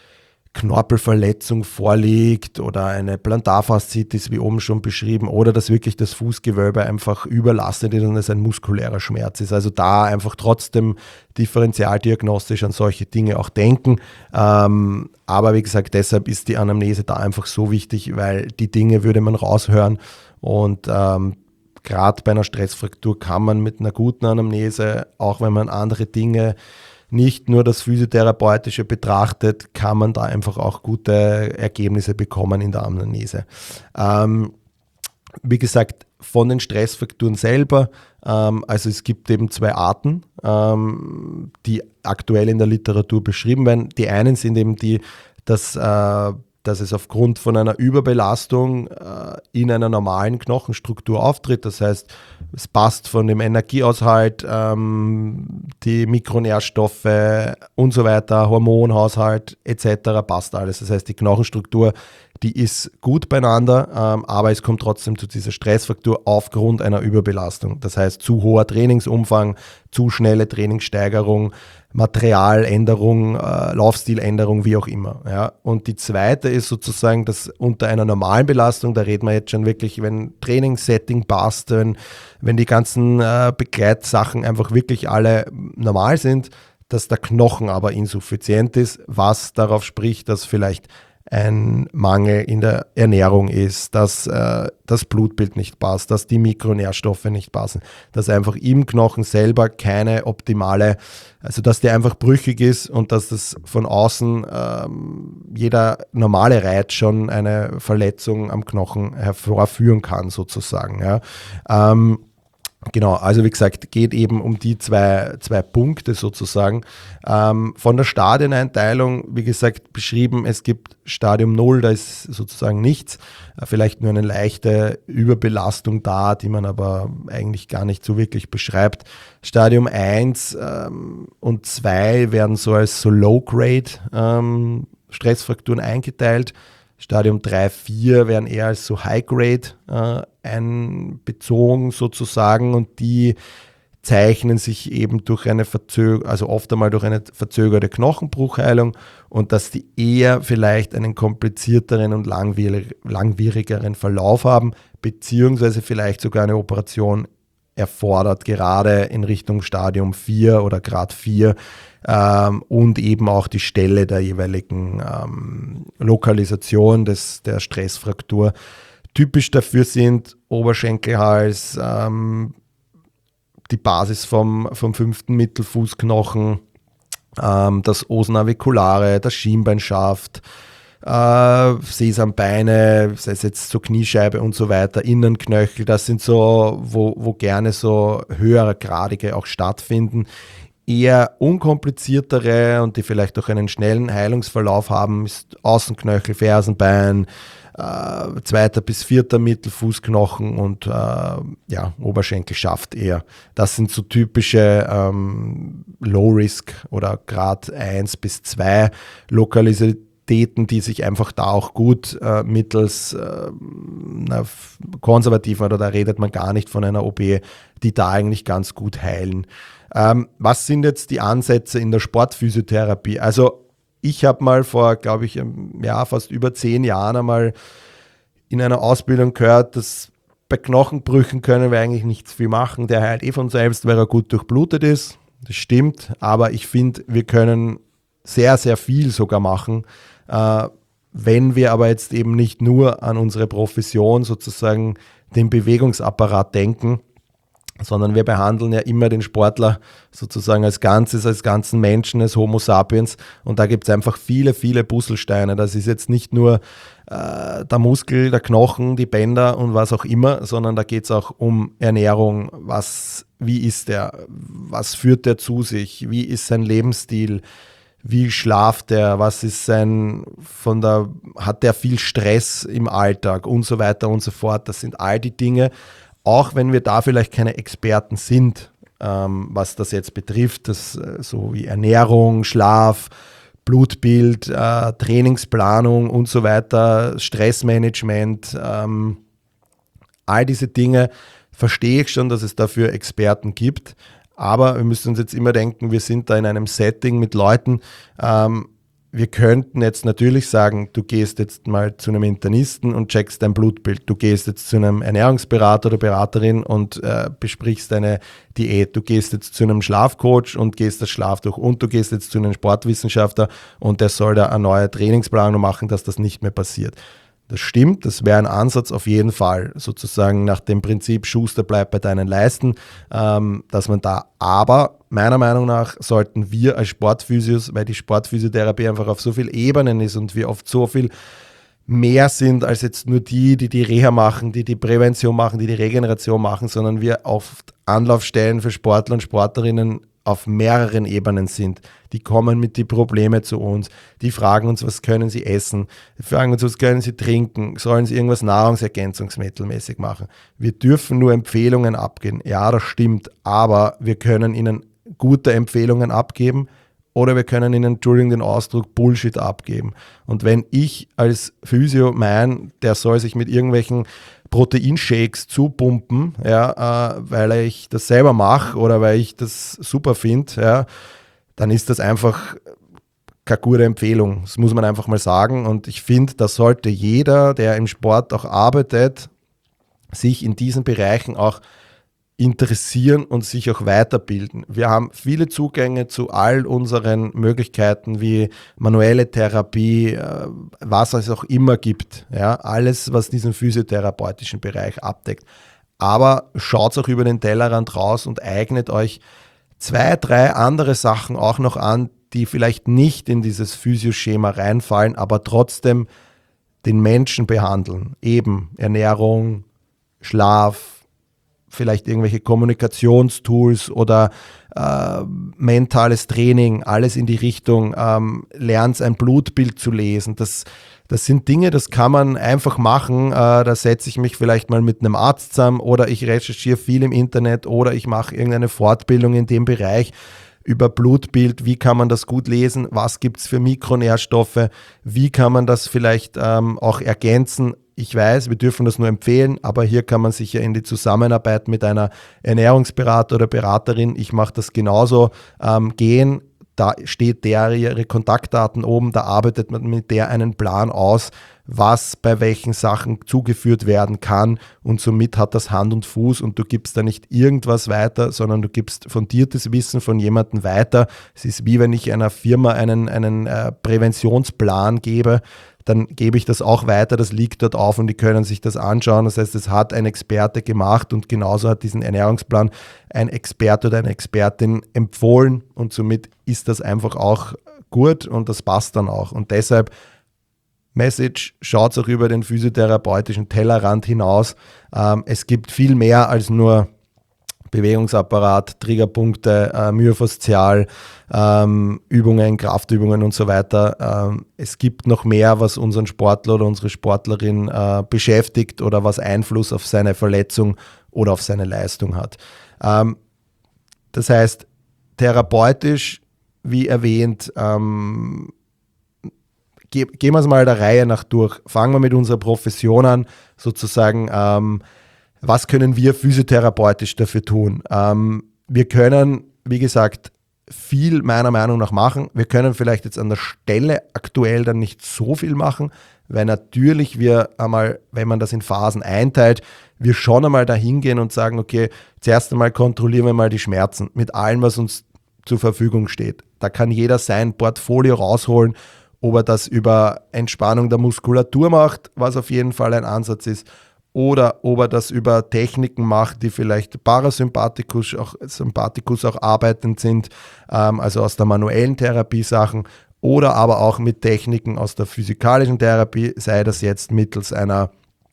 Knorpelverletzung vorliegt oder eine Plantarfaszitis, wie oben schon beschrieben, oder dass wirklich das Fußgewölbe einfach überlastet ist und es ein muskulärer Schmerz ist. Also da einfach trotzdem differentialdiagnostisch an solche Dinge auch denken. Ähm, aber wie gesagt, deshalb ist die Anamnese da einfach so wichtig, weil die Dinge würde man raushören und ähm, gerade bei einer Stressfraktur kann man mit einer guten Anamnese, auch wenn man andere Dinge nicht nur das Physiotherapeutische betrachtet, kann man da einfach auch gute Ergebnisse bekommen in der Anamnese. Ähm, wie gesagt, von den Stressfrakturen selber, ähm, also es gibt eben zwei Arten, ähm, die aktuell in der Literatur beschrieben werden. Die einen sind eben die, dass äh, dass es aufgrund von einer Überbelastung äh, in einer normalen Knochenstruktur auftritt. Das heißt, es passt von dem Energieaushalt, ähm, die Mikronährstoffe und so weiter, Hormonhaushalt et cetera passt alles. Das heißt, die Knochenstruktur, die ist gut beieinander, ähm, aber es kommt trotzdem zu dieser Stressfraktur aufgrund einer Überbelastung. Das heißt, zu hoher Trainingsumfang, zu schnelle Trainingssteigerung, Materialänderung, äh, Laufstiländerung, wie auch immer. Ja. Und die zweite ist sozusagen, dass unter einer normalen Belastung, da reden wir jetzt schon wirklich, wenn Trainingssetting passt, wenn, wenn die ganzen äh, Begleitsachen einfach wirklich alle normal sind, dass der Knochen aber insuffizient ist, was darauf spricht, dass vielleicht ein Mangel in der Ernährung ist, dass äh, das Blutbild nicht passt, dass die Mikronährstoffe nicht passen, dass einfach im Knochen selber keine optimale, also dass der einfach brüchig ist und dass das von außen ähm, jeder normale Reiz schon eine Verletzung am Knochen hervorführen kann sozusagen. Ja. Ähm, Genau, also wie gesagt, geht eben um die zwei, zwei Punkte sozusagen. Ähm, von der Stadioneinteilung, wie gesagt, beschrieben, es gibt Stadium null, da ist sozusagen nichts, äh, vielleicht nur eine leichte Überbelastung da, die man aber eigentlich gar nicht so wirklich beschreibt. Stadium eins ähm, und zwei werden so als so Low-Grade ähm, Stressfrakturen eingeteilt. Stadium drei, vier werden eher als so High-Grade äh, einbezogen sozusagen, und die zeichnen sich eben durch eine Verzögerung, also oft einmal durch eine verzögerte Knochenbruchheilung, und dass die eher vielleicht einen komplizierteren und langwierig, langwierigeren Verlauf haben, beziehungsweise vielleicht sogar eine Operation erfordert, gerade in Richtung Stadium vier oder Grad vier, ähm, und eben auch die Stelle der jeweiligen ähm, Lokalisation des, der Stressfraktur. Typisch dafür sind Oberschenkelhals, ähm, die Basis vom, vom fünften Mittelfußknochen, ähm, das Os naviculare, das Schienbeinschaft, äh, Sesambeine, sei es jetzt so Kniescheibe und so weiter, Innenknöchel, das sind so, wo, wo gerne so höhergradige auch stattfinden. Eher unkompliziertere und die vielleicht auch einen schnellen Heilungsverlauf haben, ist Außenknöchel, Fersenbein, äh, zweiter bis vierter Mittelfußknochen und äh, ja, Oberschenkelschaft eher. Das sind so typische ähm, Low-Risk oder Grad eins bis zwei Lokalitäten, die sich einfach da auch gut äh, mittels äh, na, konservativen, oder da redet man gar nicht von einer O P, die da eigentlich ganz gut heilen. Ähm, was sind jetzt die Ansätze in der Sportphysiotherapie? Also ich habe mal vor, glaube ich, ja, fast über zehn Jahren einmal in einer Ausbildung gehört, dass bei Knochenbrüchen können wir eigentlich nichts viel machen. Der heilt eh von selbst, weil er gut durchblutet ist. Das stimmt, aber ich finde, wir können sehr, sehr viel sogar machen, äh, wenn wir aber jetzt eben nicht nur an unsere Profession, sozusagen den Bewegungsapparat denken, sondern wir behandeln ja immer den Sportler sozusagen als Ganzes, als ganzen Menschen, als Homo sapiens, und da gibt es einfach viele, viele Puzzlesteine. Das ist jetzt nicht nur äh, der Muskel, der Knochen, die Bänder und was auch immer, sondern da geht es auch um Ernährung. Was, wie ist der? Was führt der zu sich? Wie ist sein Lebensstil? Wie schlaft er? Was ist sein, von der, hat der viel Stress im Alltag und so weiter und so fort? Das sind all die Dinge. Auch wenn wir da vielleicht keine Experten sind, ähm, was das jetzt betrifft, das, äh, so wie Ernährung, Schlaf, Blutbild, äh, Trainingsplanung und so weiter, Stressmanagement, ähm, all diese Dinge, verstehe ich schon, dass es dafür Experten gibt, aber wir müssen uns jetzt immer denken, wir sind da in einem Setting mit Leuten, ähm, wir könnten jetzt natürlich sagen, du gehst jetzt mal zu einem Internisten und checkst dein Blutbild. Du gehst jetzt zu einem Ernährungsberater oder Beraterin und äh, besprichst deine Diät. Du gehst jetzt zu einem Schlafcoach und gehst das Schlaf durch. Und du gehst jetzt zu einem Sportwissenschaftler und der soll da eine neue Trainingsplanung machen, dass das nicht mehr passiert. Das stimmt, das wäre ein Ansatz auf jeden Fall, sozusagen nach dem Prinzip Schuster bleibt bei deinen Leisten, ähm, dass man da, aber meiner Meinung nach sollten wir als Sportphysios, weil die Sportphysiotherapie einfach auf so vielen Ebenen ist und wir oft so viel mehr sind als jetzt nur die, die die Reha machen, die die Prävention machen, die die Regeneration machen, sondern wir oft Anlaufstellen für Sportler und Sportlerinnen auf mehreren Ebenen sind. Die kommen mit die Probleme zu uns, die fragen uns, was können sie essen, die fragen uns, was können sie trinken, sollen sie irgendwas nahrungsergänzungsmittelmäßig machen. Wir dürfen nur Empfehlungen abgeben. Ja, das stimmt, aber wir können ihnen gute Empfehlungen abgeben oder wir können ihnen, Entschuldigung den Ausdruck, Bullshit abgeben. Und wenn ich als Physio meine, der soll sich mit irgendwelchen Proteinshakes zupumpen, ja, äh, weil ich das selber mache oder weil ich das super finde, ja, dann ist das einfach keine gute Empfehlung. Das muss man einfach mal sagen. Und ich finde, da sollte jeder, der im Sport auch arbeitet, sich in diesen Bereichen auch interessieren und sich auch weiterbilden. Wir haben viele Zugänge zu all unseren Möglichkeiten wie manuelle Therapie, was es auch immer gibt. Ja, alles, was diesen physiotherapeutischen Bereich abdeckt. Aber schaut auch über den Tellerrand raus und eignet euch zwei, drei andere Sachen auch noch an, die vielleicht nicht in dieses Physioschema reinfallen, aber trotzdem den Menschen behandeln. Eben Ernährung, Schlaf, vielleicht irgendwelche Kommunikationstools oder äh, mentales Training, alles in die Richtung, ähm, lernst ein Blutbild zu lesen. Das, das sind Dinge, das kann man einfach machen. Äh, da setze ich mich vielleicht mal mit einem Arzt zusammen oder ich recherchiere viel im Internet oder ich mache irgendeine Fortbildung in dem Bereich über Blutbild, wie kann man das gut lesen, was gibt es für Mikronährstoffe, wie kann man das vielleicht ähm, auch ergänzen. Ich weiß, wir dürfen das nur empfehlen, aber hier kann man sicher in die Zusammenarbeit mit einer Ernährungsberater oder Beraterin, ich mache das genauso, ähm, gehen. Da steht der ihre Kontaktdaten oben, da arbeitet man mit der einen Plan aus, was bei welchen Sachen zugeführt werden kann und somit hat das Hand und Fuß und du gibst da nicht irgendwas weiter, sondern du gibst fundiertes Wissen von jemandem weiter. Es ist wie wenn ich einer Firma einen, einen äh, Präventionsplan gebe, dann gebe ich das auch weiter, das liegt dort auf und die können sich das anschauen. Das heißt, es hat ein Experte gemacht und genauso hat diesen Ernährungsplan ein Experte oder eine Expertin empfohlen und somit ist das einfach auch gut und das passt dann auch. Und deshalb Message, schaut auch über den physiotherapeutischen Tellerrand hinaus. Ähm, es gibt viel mehr als nur Bewegungsapparat, Triggerpunkte, äh, myofaszial, ähm, Übungen, Kraftübungen und so weiter. Ähm, es gibt noch mehr, was unseren Sportler oder unsere Sportlerin äh, beschäftigt oder was Einfluss auf seine Verletzung oder auf seine Leistung hat. Ähm, das heißt, therapeutisch, wie erwähnt, ähm, ge- gehen wir es mal der Reihe nach durch. Fangen wir mit unserer Profession an, sozusagen, ähm, was können wir physiotherapeutisch dafür tun? Ähm, wir können, wie gesagt, viel meiner Meinung nach machen. Wir können vielleicht jetzt an der Stelle aktuell dann nicht so viel machen, weil natürlich wir einmal, wenn man das in Phasen einteilt, wir schon einmal dahin gehen und sagen, okay, zuerst einmal kontrollieren wir mal die Schmerzen mit allem, was uns zur Verfügung steht. Da kann jeder sein Portfolio rausholen, ob er das über Entspannung der Muskulatur macht, was auf jeden Fall ein Ansatz ist, oder ob er das über Techniken macht, die vielleicht Parasympathikus auch, Sympathikus auch arbeitend sind, ähm, also aus der manuellen Therapie Sachen, oder aber auch mit Techniken aus der physikalischen Therapie, sei das jetzt mittels einer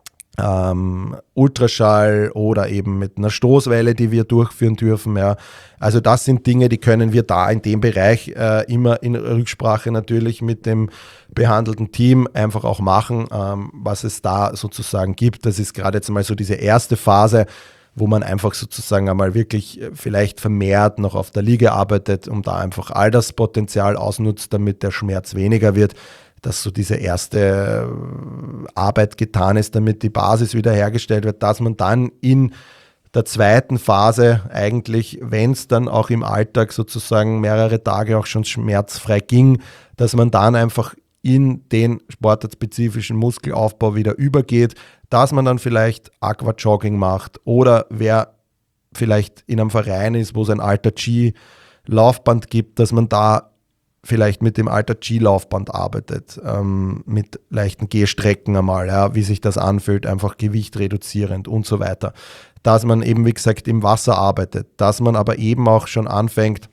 ähm, Ultraschall oder eben mit einer Stoßwelle, die wir durchführen dürfen. Ja. Also das sind Dinge, die können wir da in dem Bereich äh, immer in Rücksprache natürlich mit dem behandelten Team einfach auch machen, ähm, was es da sozusagen gibt. Das ist gerade jetzt mal so diese erste Phase, wo man einfach sozusagen einmal wirklich vielleicht vermehrt noch auf der Liege arbeitet, um da einfach all das Potenzial ausnutzt, damit der Schmerz weniger wird, dass so diese erste Arbeit getan ist, damit die Basis wiederhergestellt wird, dass man dann in der zweiten Phase eigentlich, wenn es dann auch im Alltag sozusagen mehrere Tage auch schon schmerzfrei ging, dass man dann einfach in den sportartspezifischen Muskelaufbau wieder übergeht, dass man dann vielleicht Aquajogging macht oder wer vielleicht in einem Verein ist, wo es ein Alter G-Laufband gibt, dass man da vielleicht mit dem Alter G-Laufband arbeitet, ähm, mit leichten Gehstrecken einmal, ja, wie sich das anfühlt, einfach Gewicht reduzierend und so weiter. Dass man eben, wie gesagt, im Wasser arbeitet, dass man aber eben auch schon anfängt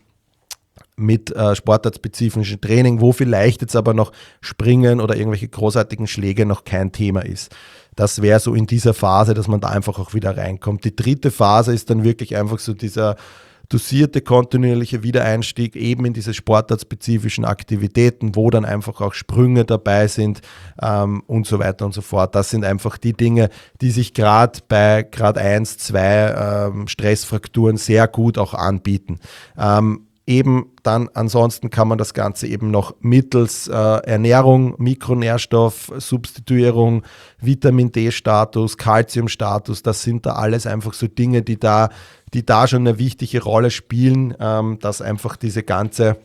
mit äh, sportartspezifischen Training, wo vielleicht jetzt aber noch Springen oder irgendwelche großartigen Schläge noch kein Thema ist. Das wäre so in dieser Phase, dass man da einfach auch wieder reinkommt. Die dritte Phase ist dann wirklich einfach so dieser dosierte, kontinuierliche Wiedereinstieg eben in diese sportartspezifischen Aktivitäten, wo dann einfach auch Sprünge dabei sind ähm, und so weiter und so fort. Das sind einfach die Dinge, die sich gerade bei Grad eins, zwei ähm, Stressfrakturen sehr gut auch anbieten. Ähm, Eben dann ansonsten kann man das Ganze eben noch mittels äh, Ernährung, Mikronährstoff, Substituierung, Vitamin D-Status, Calcium-Status, das sind da alles einfach so Dinge, die da, die da schon eine wichtige Rolle spielen, ähm, dass einfach diese ganze,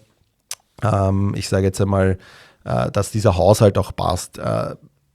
ähm, ich sage jetzt einmal, äh, dass dieser Haushalt auch passt. Äh,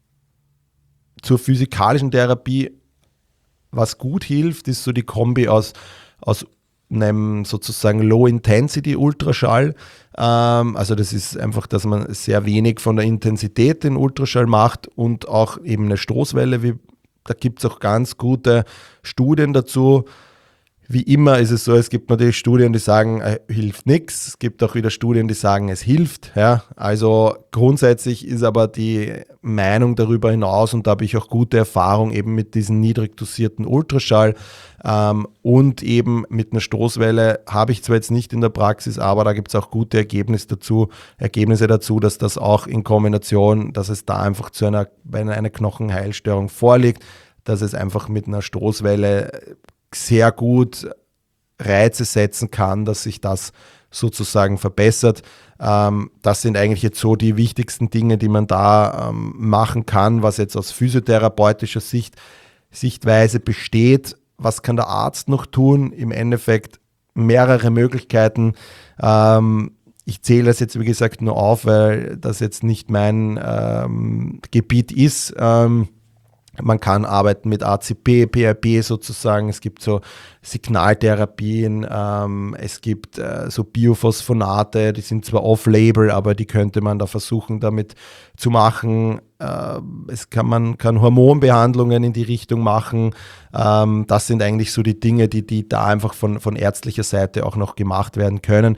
zur physikalischen Therapie, was gut hilft, ist so die Kombi aus, aus einem sozusagen Low-Intensity-Ultraschall. Ähm, also das ist einfach, dass man sehr wenig von der Intensität in Ultraschall macht und auch eben eine Stoßwelle. Wie, da gibt es auch ganz gute Studien dazu. Wie immer ist es so, es gibt natürlich Studien, die sagen, äh, hilft nichts. Es gibt auch wieder Studien, die sagen, es hilft. Ja? Also grundsätzlich ist aber die Meinung darüber hinaus, und da habe ich auch gute Erfahrung eben mit diesem niedrig dosierten Ultraschall ähm, und eben mit einer Stoßwelle, habe ich zwar jetzt nicht in der Praxis, aber da gibt es auch gute Ergebnisse dazu, Ergebnisse dazu, dass das auch in Kombination, dass es da einfach zu einer, wenn eine Knochenheilstörung vorliegt, dass es einfach mit einer Stoßwelle sehr gut Reize setzen kann, dass sich das sozusagen verbessert. Ähm, das sind eigentlich jetzt so die wichtigsten Dinge, die man da ähm, machen kann, was jetzt aus physiotherapeutischer Sicht, Sichtweise besteht. Was kann der Arzt noch tun? Im Endeffekt mehrere Möglichkeiten. Ähm, ich zähle das jetzt, wie gesagt, nur auf, weil das jetzt nicht mein ähm, Gebiet ist. Ähm, Man kann arbeiten mit A C P, P R P sozusagen, es gibt so Signaltherapien, ähm, es gibt äh, so Biophosphonate, die sind zwar off-label, aber die könnte man da versuchen damit zu machen. Äh, es kann, man kann Hormonbehandlungen in die Richtung machen. Ähm, das sind eigentlich so die Dinge, die, die da einfach von, von ärztlicher Seite auch noch gemacht werden können.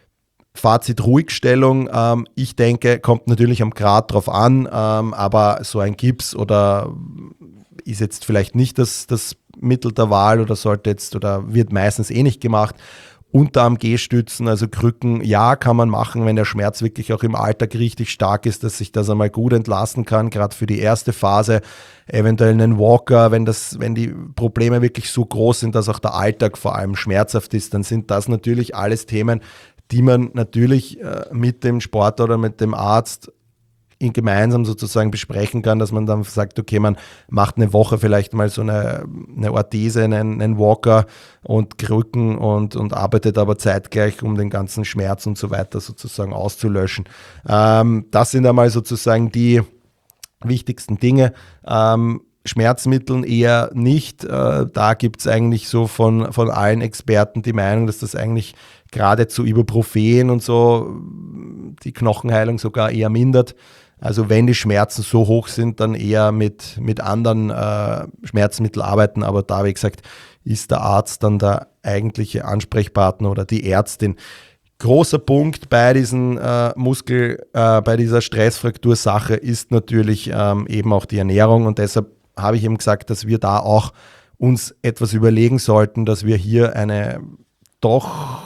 Fazit Ruhigstellung, ähm, ich denke, kommt natürlich am Grad drauf an, ähm, aber so ein Gips oder ist jetzt vielleicht nicht das, das Mittel der Wahl oder sollte jetzt oder wird meistens eh nicht gemacht. Unterarm G-Stützen, also Krücken, ja, kann man machen, wenn der Schmerz wirklich auch im Alltag richtig stark ist, dass sich das einmal gut entlasten kann, gerade für die erste Phase. Eventuell einen Walker, wenn, das, wenn die Probleme wirklich so groß sind, dass auch der Alltag vor allem schmerzhaft ist, dann sind das natürlich alles Themen, die man natürlich äh, mit dem Sportler oder mit dem Arzt in gemeinsam sozusagen besprechen kann, dass man dann sagt, okay, man macht eine Woche vielleicht mal so eine, eine Orthese, einen, einen Walker und Krücken und, und arbeitet aber zeitgleich, um den ganzen Schmerz und so weiter sozusagen auszulöschen. Ähm, das sind einmal sozusagen die wichtigsten Dinge. Ähm, Schmerzmitteln eher nicht. Äh, da gibt es eigentlich so von, von allen Experten die Meinung, dass das eigentlich gerade zu Ibuprofen und so die Knochenheilung sogar eher mindert. Also wenn die Schmerzen so hoch sind, dann eher mit, mit anderen äh, Schmerzmitteln arbeiten. Aber da, wie gesagt, ist der Arzt dann der eigentliche Ansprechpartner oder die Ärztin. Großer Punkt bei diesen äh, Muskel, äh, bei dieser Stressfraktursache ist natürlich ähm, eben auch die Ernährung, und deshalb habe ich eben gesagt, dass wir da auch uns etwas überlegen sollten, dass wir hier eine doch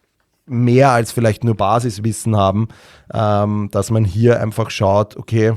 mehr als vielleicht nur Basiswissen haben, ähm, dass man hier einfach schaut, okay,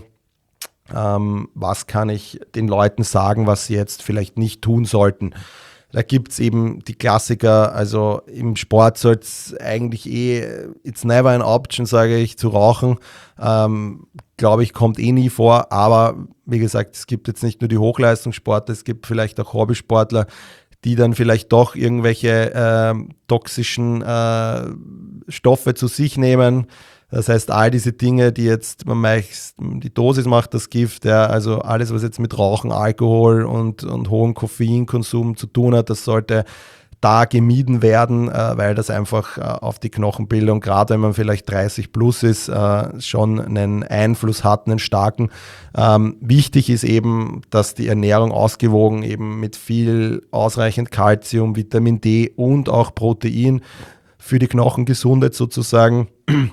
ähm, was kann ich den Leuten sagen, was sie jetzt vielleicht nicht tun sollten. Da gibt es eben die Klassiker, also im Sport soll es eigentlich eh, it's never an option, sage ich, zu rauchen. Ähm, glaube ich, kommt eh nie vor, aber wie gesagt, es gibt jetzt nicht nur die Hochleistungssportler, es gibt vielleicht auch Hobbysportler, die dann vielleicht doch irgendwelche äh, toxischen äh, Stoffe zu sich nehmen. Das heißt, all diese Dinge, die jetzt, man meist, die Dosis macht das Gift, ja, also alles, was jetzt mit Rauchen, Alkohol und, und hohem Koffeinkonsum zu tun hat, das sollte da gemieden werden, äh, weil das einfach äh, auf die Knochenbildung, gerade wenn man vielleicht dreißig plus ist, äh, schon einen Einfluss hat, einen starken. Ähm, wichtig ist eben, dass die Ernährung ausgewogen eben mit viel ausreichend Kalzium, Vitamin D und auch Protein für die Knochengesundheit sozusagen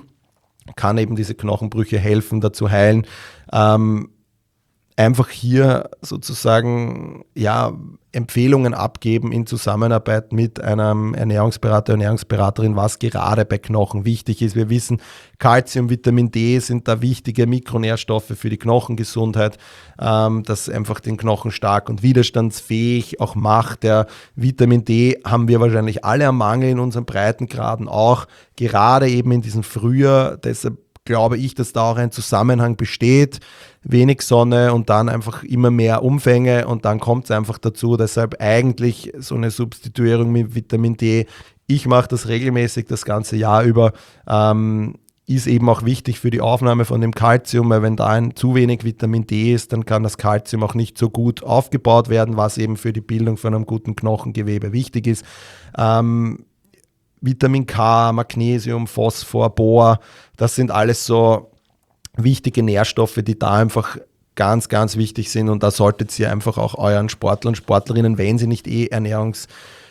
kann eben diese Knochenbrüche helfen, dazu heilen. Ähm, einfach hier sozusagen ja, Empfehlungen abgeben in Zusammenarbeit mit einem Ernährungsberater, Ernährungsberaterin, was gerade bei Knochen wichtig ist. Wir wissen, Kalzium, Vitamin D sind da wichtige Mikronährstoffe für die Knochengesundheit, ähm, das einfach den Knochen stark und widerstandsfähig auch macht. Der Vitamin D haben wir wahrscheinlich alle am Mangel in unseren Breitengraden auch, gerade eben in diesem Frühjahr. Deshalb glaube ich, dass da auch ein Zusammenhang besteht. Wenig Sonne und dann einfach immer mehr Umfänge und dann kommt es einfach dazu, deshalb eigentlich so eine Substituierung mit Vitamin D. Ich mache das regelmäßig das ganze Jahr über. Ähm, ist eben auch wichtig für die Aufnahme von dem Kalzium, weil wenn da ein zu wenig Vitamin D ist, dann kann das Kalzium auch nicht so gut aufgebaut werden, was eben für die Bildung von einem guten Knochengewebe wichtig ist. Ähm, Vitamin K, Magnesium, Phosphor, Bohr, das sind alles so wichtige Nährstoffe, die da einfach ganz, ganz wichtig sind, und da solltet ihr einfach auch euren Sportlern und Sportlerinnen, wenn sie nicht eh Ernährungs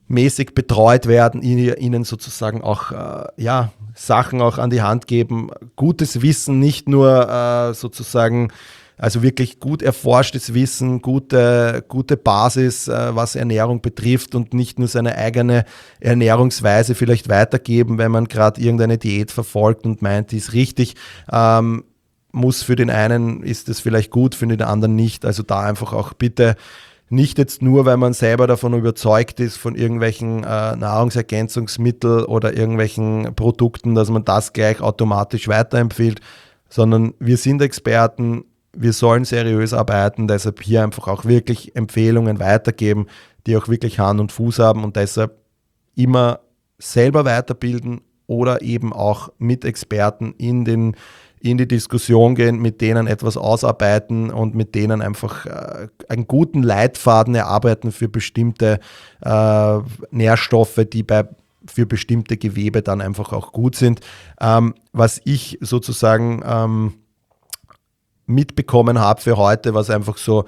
mäßig betreut werden, ihnen sozusagen auch äh, ja, Sachen auch an die Hand geben, gutes Wissen, nicht nur äh, sozusagen, also wirklich gut erforschtes Wissen, gute, gute Basis, äh, was Ernährung betrifft und nicht nur seine eigene Ernährungsweise vielleicht weitergeben, wenn man gerade irgendeine Diät verfolgt und meint, die ist richtig, ähm, muss für den einen, ist es vielleicht gut, für den anderen nicht, also da einfach auch bitte nicht jetzt nur, weil man selber davon überzeugt ist, von irgendwelchen äh, Nahrungsergänzungsmitteln oder irgendwelchen Produkten, dass man das gleich automatisch weiterempfiehlt, sondern wir sind Experten, wir sollen seriös arbeiten, deshalb hier einfach auch wirklich Empfehlungen weitergeben, die auch wirklich Hand und Fuß haben und deshalb immer selber weiterbilden oder eben auch mit Experten in den in die Diskussion gehen, mit denen etwas ausarbeiten und mit denen einfach äh, einen guten Leitfaden erarbeiten für bestimmte äh, Nährstoffe, die bei, für bestimmte Gewebe dann einfach auch gut sind. Ähm, was ich sozusagen ähm, mitbekommen habe für heute, was einfach so,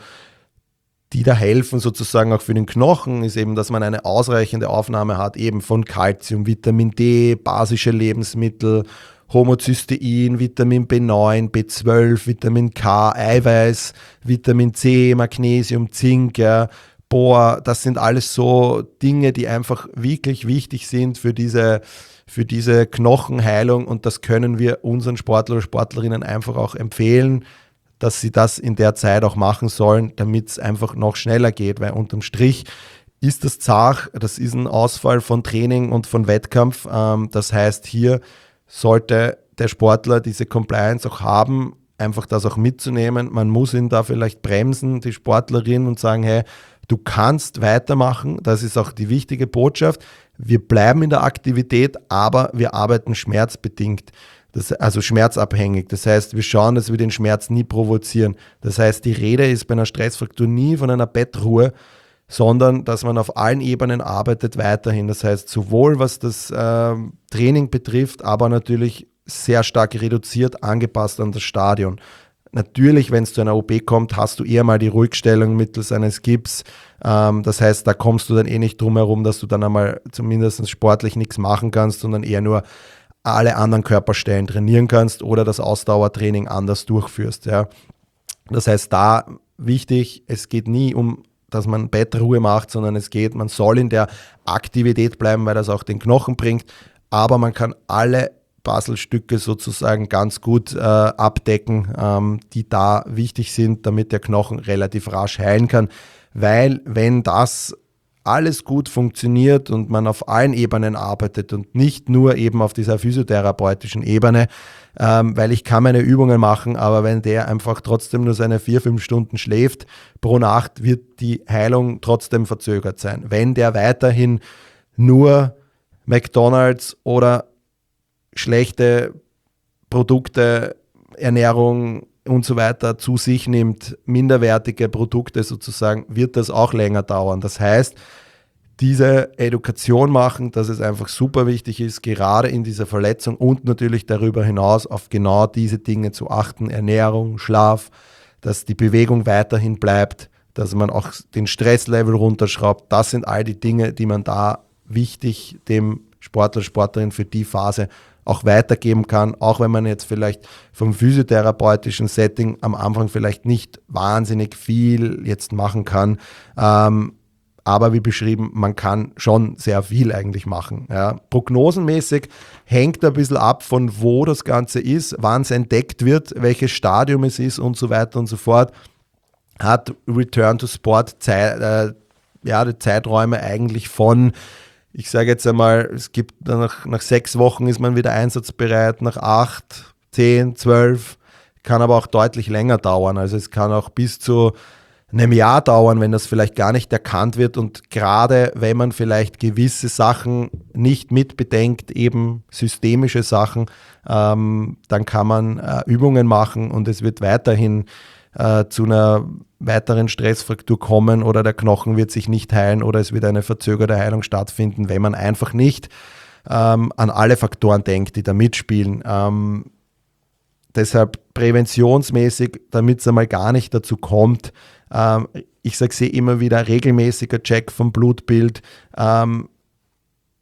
die da helfen sozusagen auch für den Knochen, ist eben, dass man eine ausreichende Aufnahme hat, eben von Kalzium, Vitamin D, basische Lebensmittel, Homozystein, Vitamin B neun, B zwölf, Vitamin K, Eiweiß, Vitamin C, Magnesium, Zink, ja, Bohr, das sind alles so Dinge, die einfach wirklich wichtig sind für diese, für diese Knochenheilung und das können wir unseren Sportler oder Sportlerinnen einfach auch empfehlen, dass sie das in der Zeit auch machen sollen, damit es einfach noch schneller geht, weil unterm Strich ist das zart, das ist ein Ausfall von Training und von Wettkampf, ähm, das heißt hier sollte der Sportler diese Compliance auch haben, einfach das auch mitzunehmen. Man muss ihn da vielleicht bremsen, die Sportlerin, und sagen, hey, du kannst weitermachen. Das ist auch die wichtige Botschaft. Wir bleiben in der Aktivität, aber wir arbeiten schmerzbedingt, das, also schmerzabhängig. Das heißt, wir schauen, dass wir den Schmerz nie provozieren. Das heißt, die Rede ist bei einer Stressfraktur nie von einer Bettruhe, sondern dass man auf allen Ebenen arbeitet weiterhin. Das heißt, sowohl was das äh, Training betrifft, aber natürlich sehr stark reduziert, angepasst an das Stadion. Natürlich, wenn es zu einer O P kommt, hast du eher mal die Ruhigstellung mittels eines Gips. Ähm, das heißt, da kommst du dann eh nicht drum herum, dass du dann einmal zumindest sportlich nichts machen kannst, sondern eher nur alle anderen Körperstellen trainieren kannst oder das Ausdauertraining anders durchführst. Ja. Das heißt, da wichtig, es geht nie um dass man Bettruhe macht, sondern es geht, man soll in der Aktivität bleiben, weil das auch den Knochen bringt, aber man kann alle Puzzlestücke sozusagen ganz gut äh, abdecken, ähm, die da wichtig sind, damit der Knochen relativ rasch heilen kann, weil wenn das alles gut funktioniert und man auf allen Ebenen arbeitet und nicht nur eben auf dieser physiotherapeutischen Ebene, ähm, weil ich kann meine Übungen machen, aber wenn der einfach trotzdem nur seine vier, fünf Stunden schläft pro Nacht, wird die Heilung trotzdem verzögert sein. Wenn der weiterhin nur McDonald's oder schlechte Produkte, Ernährung und so weiter zu sich nimmt, minderwertige Produkte sozusagen, wird das auch länger dauern. Das heißt, diese Education machen, dass es einfach super wichtig ist, gerade in dieser Verletzung und natürlich darüber hinaus auf genau diese Dinge zu achten, Ernährung, Schlaf, dass die Bewegung weiterhin bleibt, dass man auch den Stresslevel runterschraubt. Das sind all die Dinge, die man da wichtig dem Sportler, Sportlerin für die Phase auch weitergeben kann, auch wenn man jetzt vielleicht vom physiotherapeutischen Setting am Anfang vielleicht nicht wahnsinnig viel jetzt machen kann. Ähm, aber wie beschrieben, man kann schon sehr viel eigentlich machen. Ja. Prognosenmäßig hängt ein bisschen ab, von wo das Ganze ist, wann es entdeckt wird, welches Stadium es ist und so weiter und so fort. Hat Return to Sport Zeit, äh, ja, die Zeiträume eigentlich von, ich sage jetzt einmal, es gibt nach, nach sechs Wochen ist man wieder einsatzbereit, nach acht, zehn, zwölf, kann aber auch deutlich länger dauern. Also es kann auch bis zu einem Jahr dauern, wenn das vielleicht gar nicht erkannt wird und gerade wenn man vielleicht gewisse Sachen nicht mitbedenkt, eben systemische Sachen, ähm, dann kann man äh, Übungen machen und es wird weiterhin äh, zu einer weiteren Stressfraktur kommen oder der Knochen wird sich nicht heilen oder es wird eine verzögerte Heilung stattfinden, wenn man einfach nicht ähm, an alle Faktoren denkt, die da mitspielen. Ähm, deshalb präventionsmäßig, damit es einmal gar nicht dazu kommt, ähm, ich sage sie immer wieder, regelmäßiger Check vom Blutbild, ähm,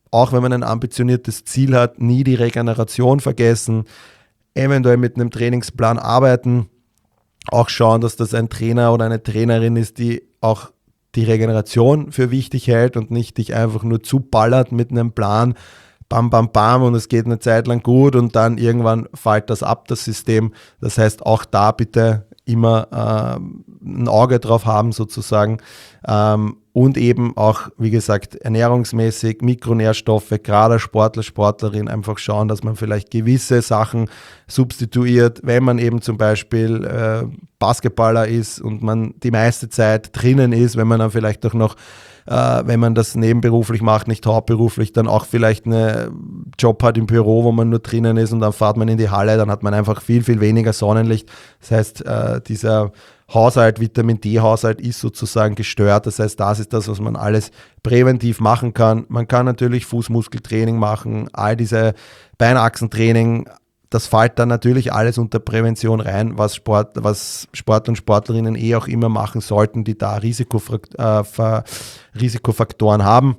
auch wenn man ein ambitioniertes Ziel hat, nie die Regeneration vergessen, eventuell mit einem Trainingsplan arbeiten, auch schauen, dass das ein Trainer oder eine Trainerin ist, die auch die Regeneration für wichtig hält und nicht dich einfach nur zuballert mit einem Plan, bam, bam, bam und es geht eine Zeit lang gut und dann irgendwann fällt das ab, das System. Das heißt, auch da bitte immer äh, ein Auge drauf haben sozusagen ähm, und eben auch, wie gesagt, ernährungsmäßig, Mikronährstoffe, gerade als Sportler, Sportlerin einfach schauen, dass man vielleicht gewisse Sachen substituiert, wenn man eben zum Beispiel äh, Basketballer ist und man die meiste Zeit drinnen ist, wenn man dann vielleicht auch noch Äh, wenn man das nebenberuflich macht, nicht hauptberuflich, dann auch vielleicht einen Job hat im Büro, wo man nur drinnen ist und dann fährt man in die Halle, dann hat man einfach viel, viel weniger Sonnenlicht. Das heißt, äh, dieser Haushalt, Vitamin D-Haushalt ist sozusagen gestört. Das heißt, das ist das, was man alles präventiv machen kann. Man kann natürlich Fußmuskeltraining machen, all diese Beinachsentraining. Das fällt dann natürlich alles unter Prävention rein, was Sport, was Sportler und Sportlerinnen eh auch immer machen sollten, die da Risikofakt- äh, Risikofaktoren haben.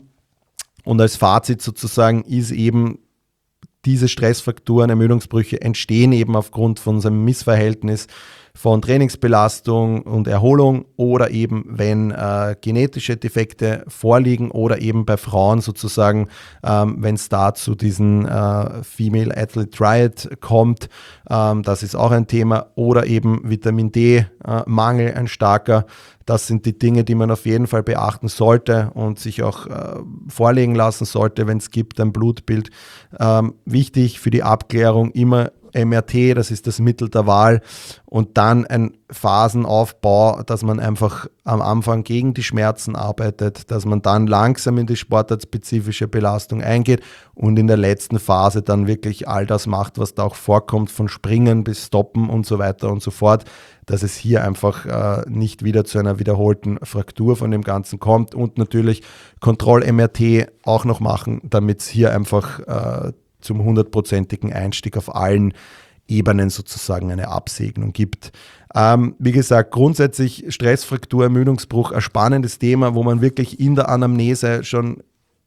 Und als Fazit sozusagen ist eben, diese Stressfrakturen, Ermüdungsbrüche entstehen eben aufgrund von so einem Missverhältnis von Trainingsbelastung und Erholung oder eben, wenn äh, genetische Defekte vorliegen oder eben bei Frauen sozusagen, ähm, wenn es da zu diesen äh, Female Athlete Triad kommt, ähm, das ist auch ein Thema, oder eben Vitamin D-Mangel, äh, ein starker. Das sind die Dinge, die man auf jeden Fall beachten sollte und sich auch äh, vorlegen lassen sollte, wenn es gibt, ein Blutbild. Ähm, wichtig für die Abklärung immer M R T, das ist das Mittel der Wahl, und dann ein Phasenaufbau, dass man einfach am Anfang gegen die Schmerzen arbeitet, dass man dann langsam in die sportartspezifische Belastung eingeht und in der letzten Phase dann wirklich all das macht, was da auch vorkommt, von Springen bis Stoppen und so weiter und so fort, dass es hier einfach äh, nicht wieder zu einer wiederholten Fraktur von dem Ganzen kommt, und natürlich Kontroll-M R T auch noch machen, damit es hier einfach äh, zum hundertprozentigen Einstieg auf allen Ebenen sozusagen eine Absegnung gibt. Ähm, wie gesagt, grundsätzlich Stressfraktur, Ermüdungsbruch, ein spannendes Thema, wo man wirklich in der Anamnese schon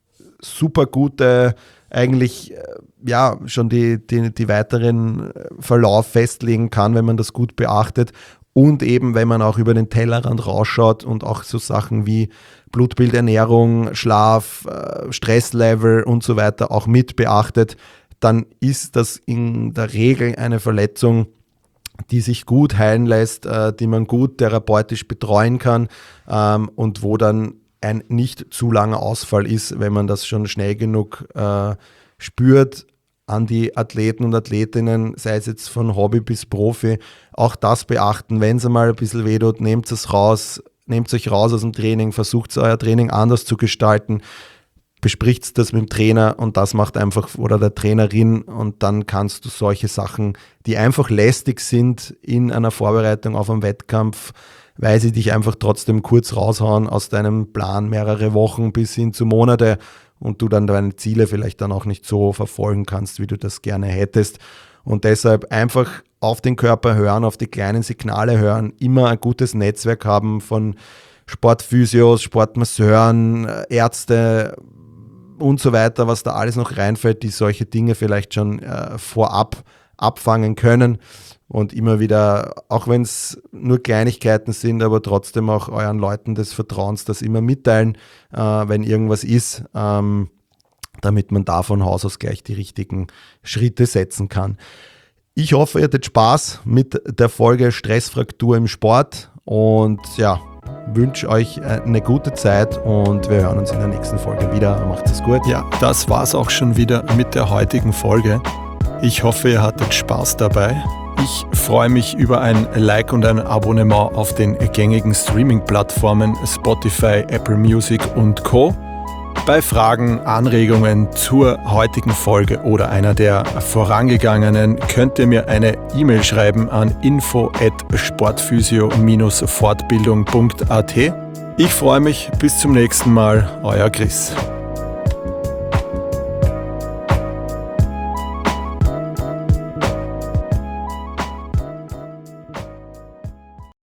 super gute, eigentlich äh, ja schon die, die, die weiteren Verlauf festlegen kann, wenn man das gut beachtet. Und eben, wenn man auch über den Tellerrand rausschaut und auch so Sachen wie Blutbild, Ernährung, Schlaf, Stresslevel und so weiter auch mit beachtet, dann ist das in der Regel eine Verletzung, die sich gut heilen lässt, die man gut therapeutisch betreuen kann und wo dann ein nicht zu langer Ausfall ist, wenn man das schon schnell genug spürt. An die Athleten und Athletinnen, sei es jetzt von Hobby bis Profi, auch das beachten, wenn es einmal ein bisschen weh tut, nehmt es raus, nehmt euch raus aus dem Training, versucht euer Training anders zu gestalten, bespricht das mit dem Trainer und das macht einfach, oder der Trainerin, und dann kannst du solche Sachen, die einfach lästig sind in einer Vorbereitung auf einen Wettkampf, weil sie dich einfach trotzdem kurz raushauen aus deinem Plan, mehrere Wochen bis hin zu Monate, und du dann deine Ziele vielleicht dann auch nicht so verfolgen kannst, wie du das gerne hättest. Und deshalb einfach auf den Körper hören, auf die kleinen Signale hören, immer ein gutes Netzwerk haben von Sportphysios, Sportmasseuren, Ärzte und so weiter, was da alles noch reinfällt, die solche Dinge vielleicht schon äh, vorab abfangen können. Und immer wieder, auch wenn es nur Kleinigkeiten sind, aber trotzdem auch euren Leuten des Vertrauens das immer mitteilen, äh, wenn irgendwas ist, ähm, damit man da von Haus aus gleich die richtigen Schritte setzen kann. Ich hoffe, ihr hattet Spaß mit der Folge Stressfraktur im Sport und ja, wünsche euch eine gute Zeit und wir hören uns in der nächsten Folge wieder. Macht es gut. Ja, das war's auch schon wieder mit der heutigen Folge. Ich hoffe, ihr hattet Spaß dabei. Ich freue mich über ein Like und ein Abonnement auf den gängigen Streaming-Plattformen Spotify, Apple Music und Co. Bei Fragen, Anregungen zur heutigen Folge oder einer der vorangegangenen könnt ihr mir eine E-Mail schreiben an info at sportphysio Bindestrich fortbildung punkt at. Ich freue mich, bis zum nächsten Mal, euer Chris.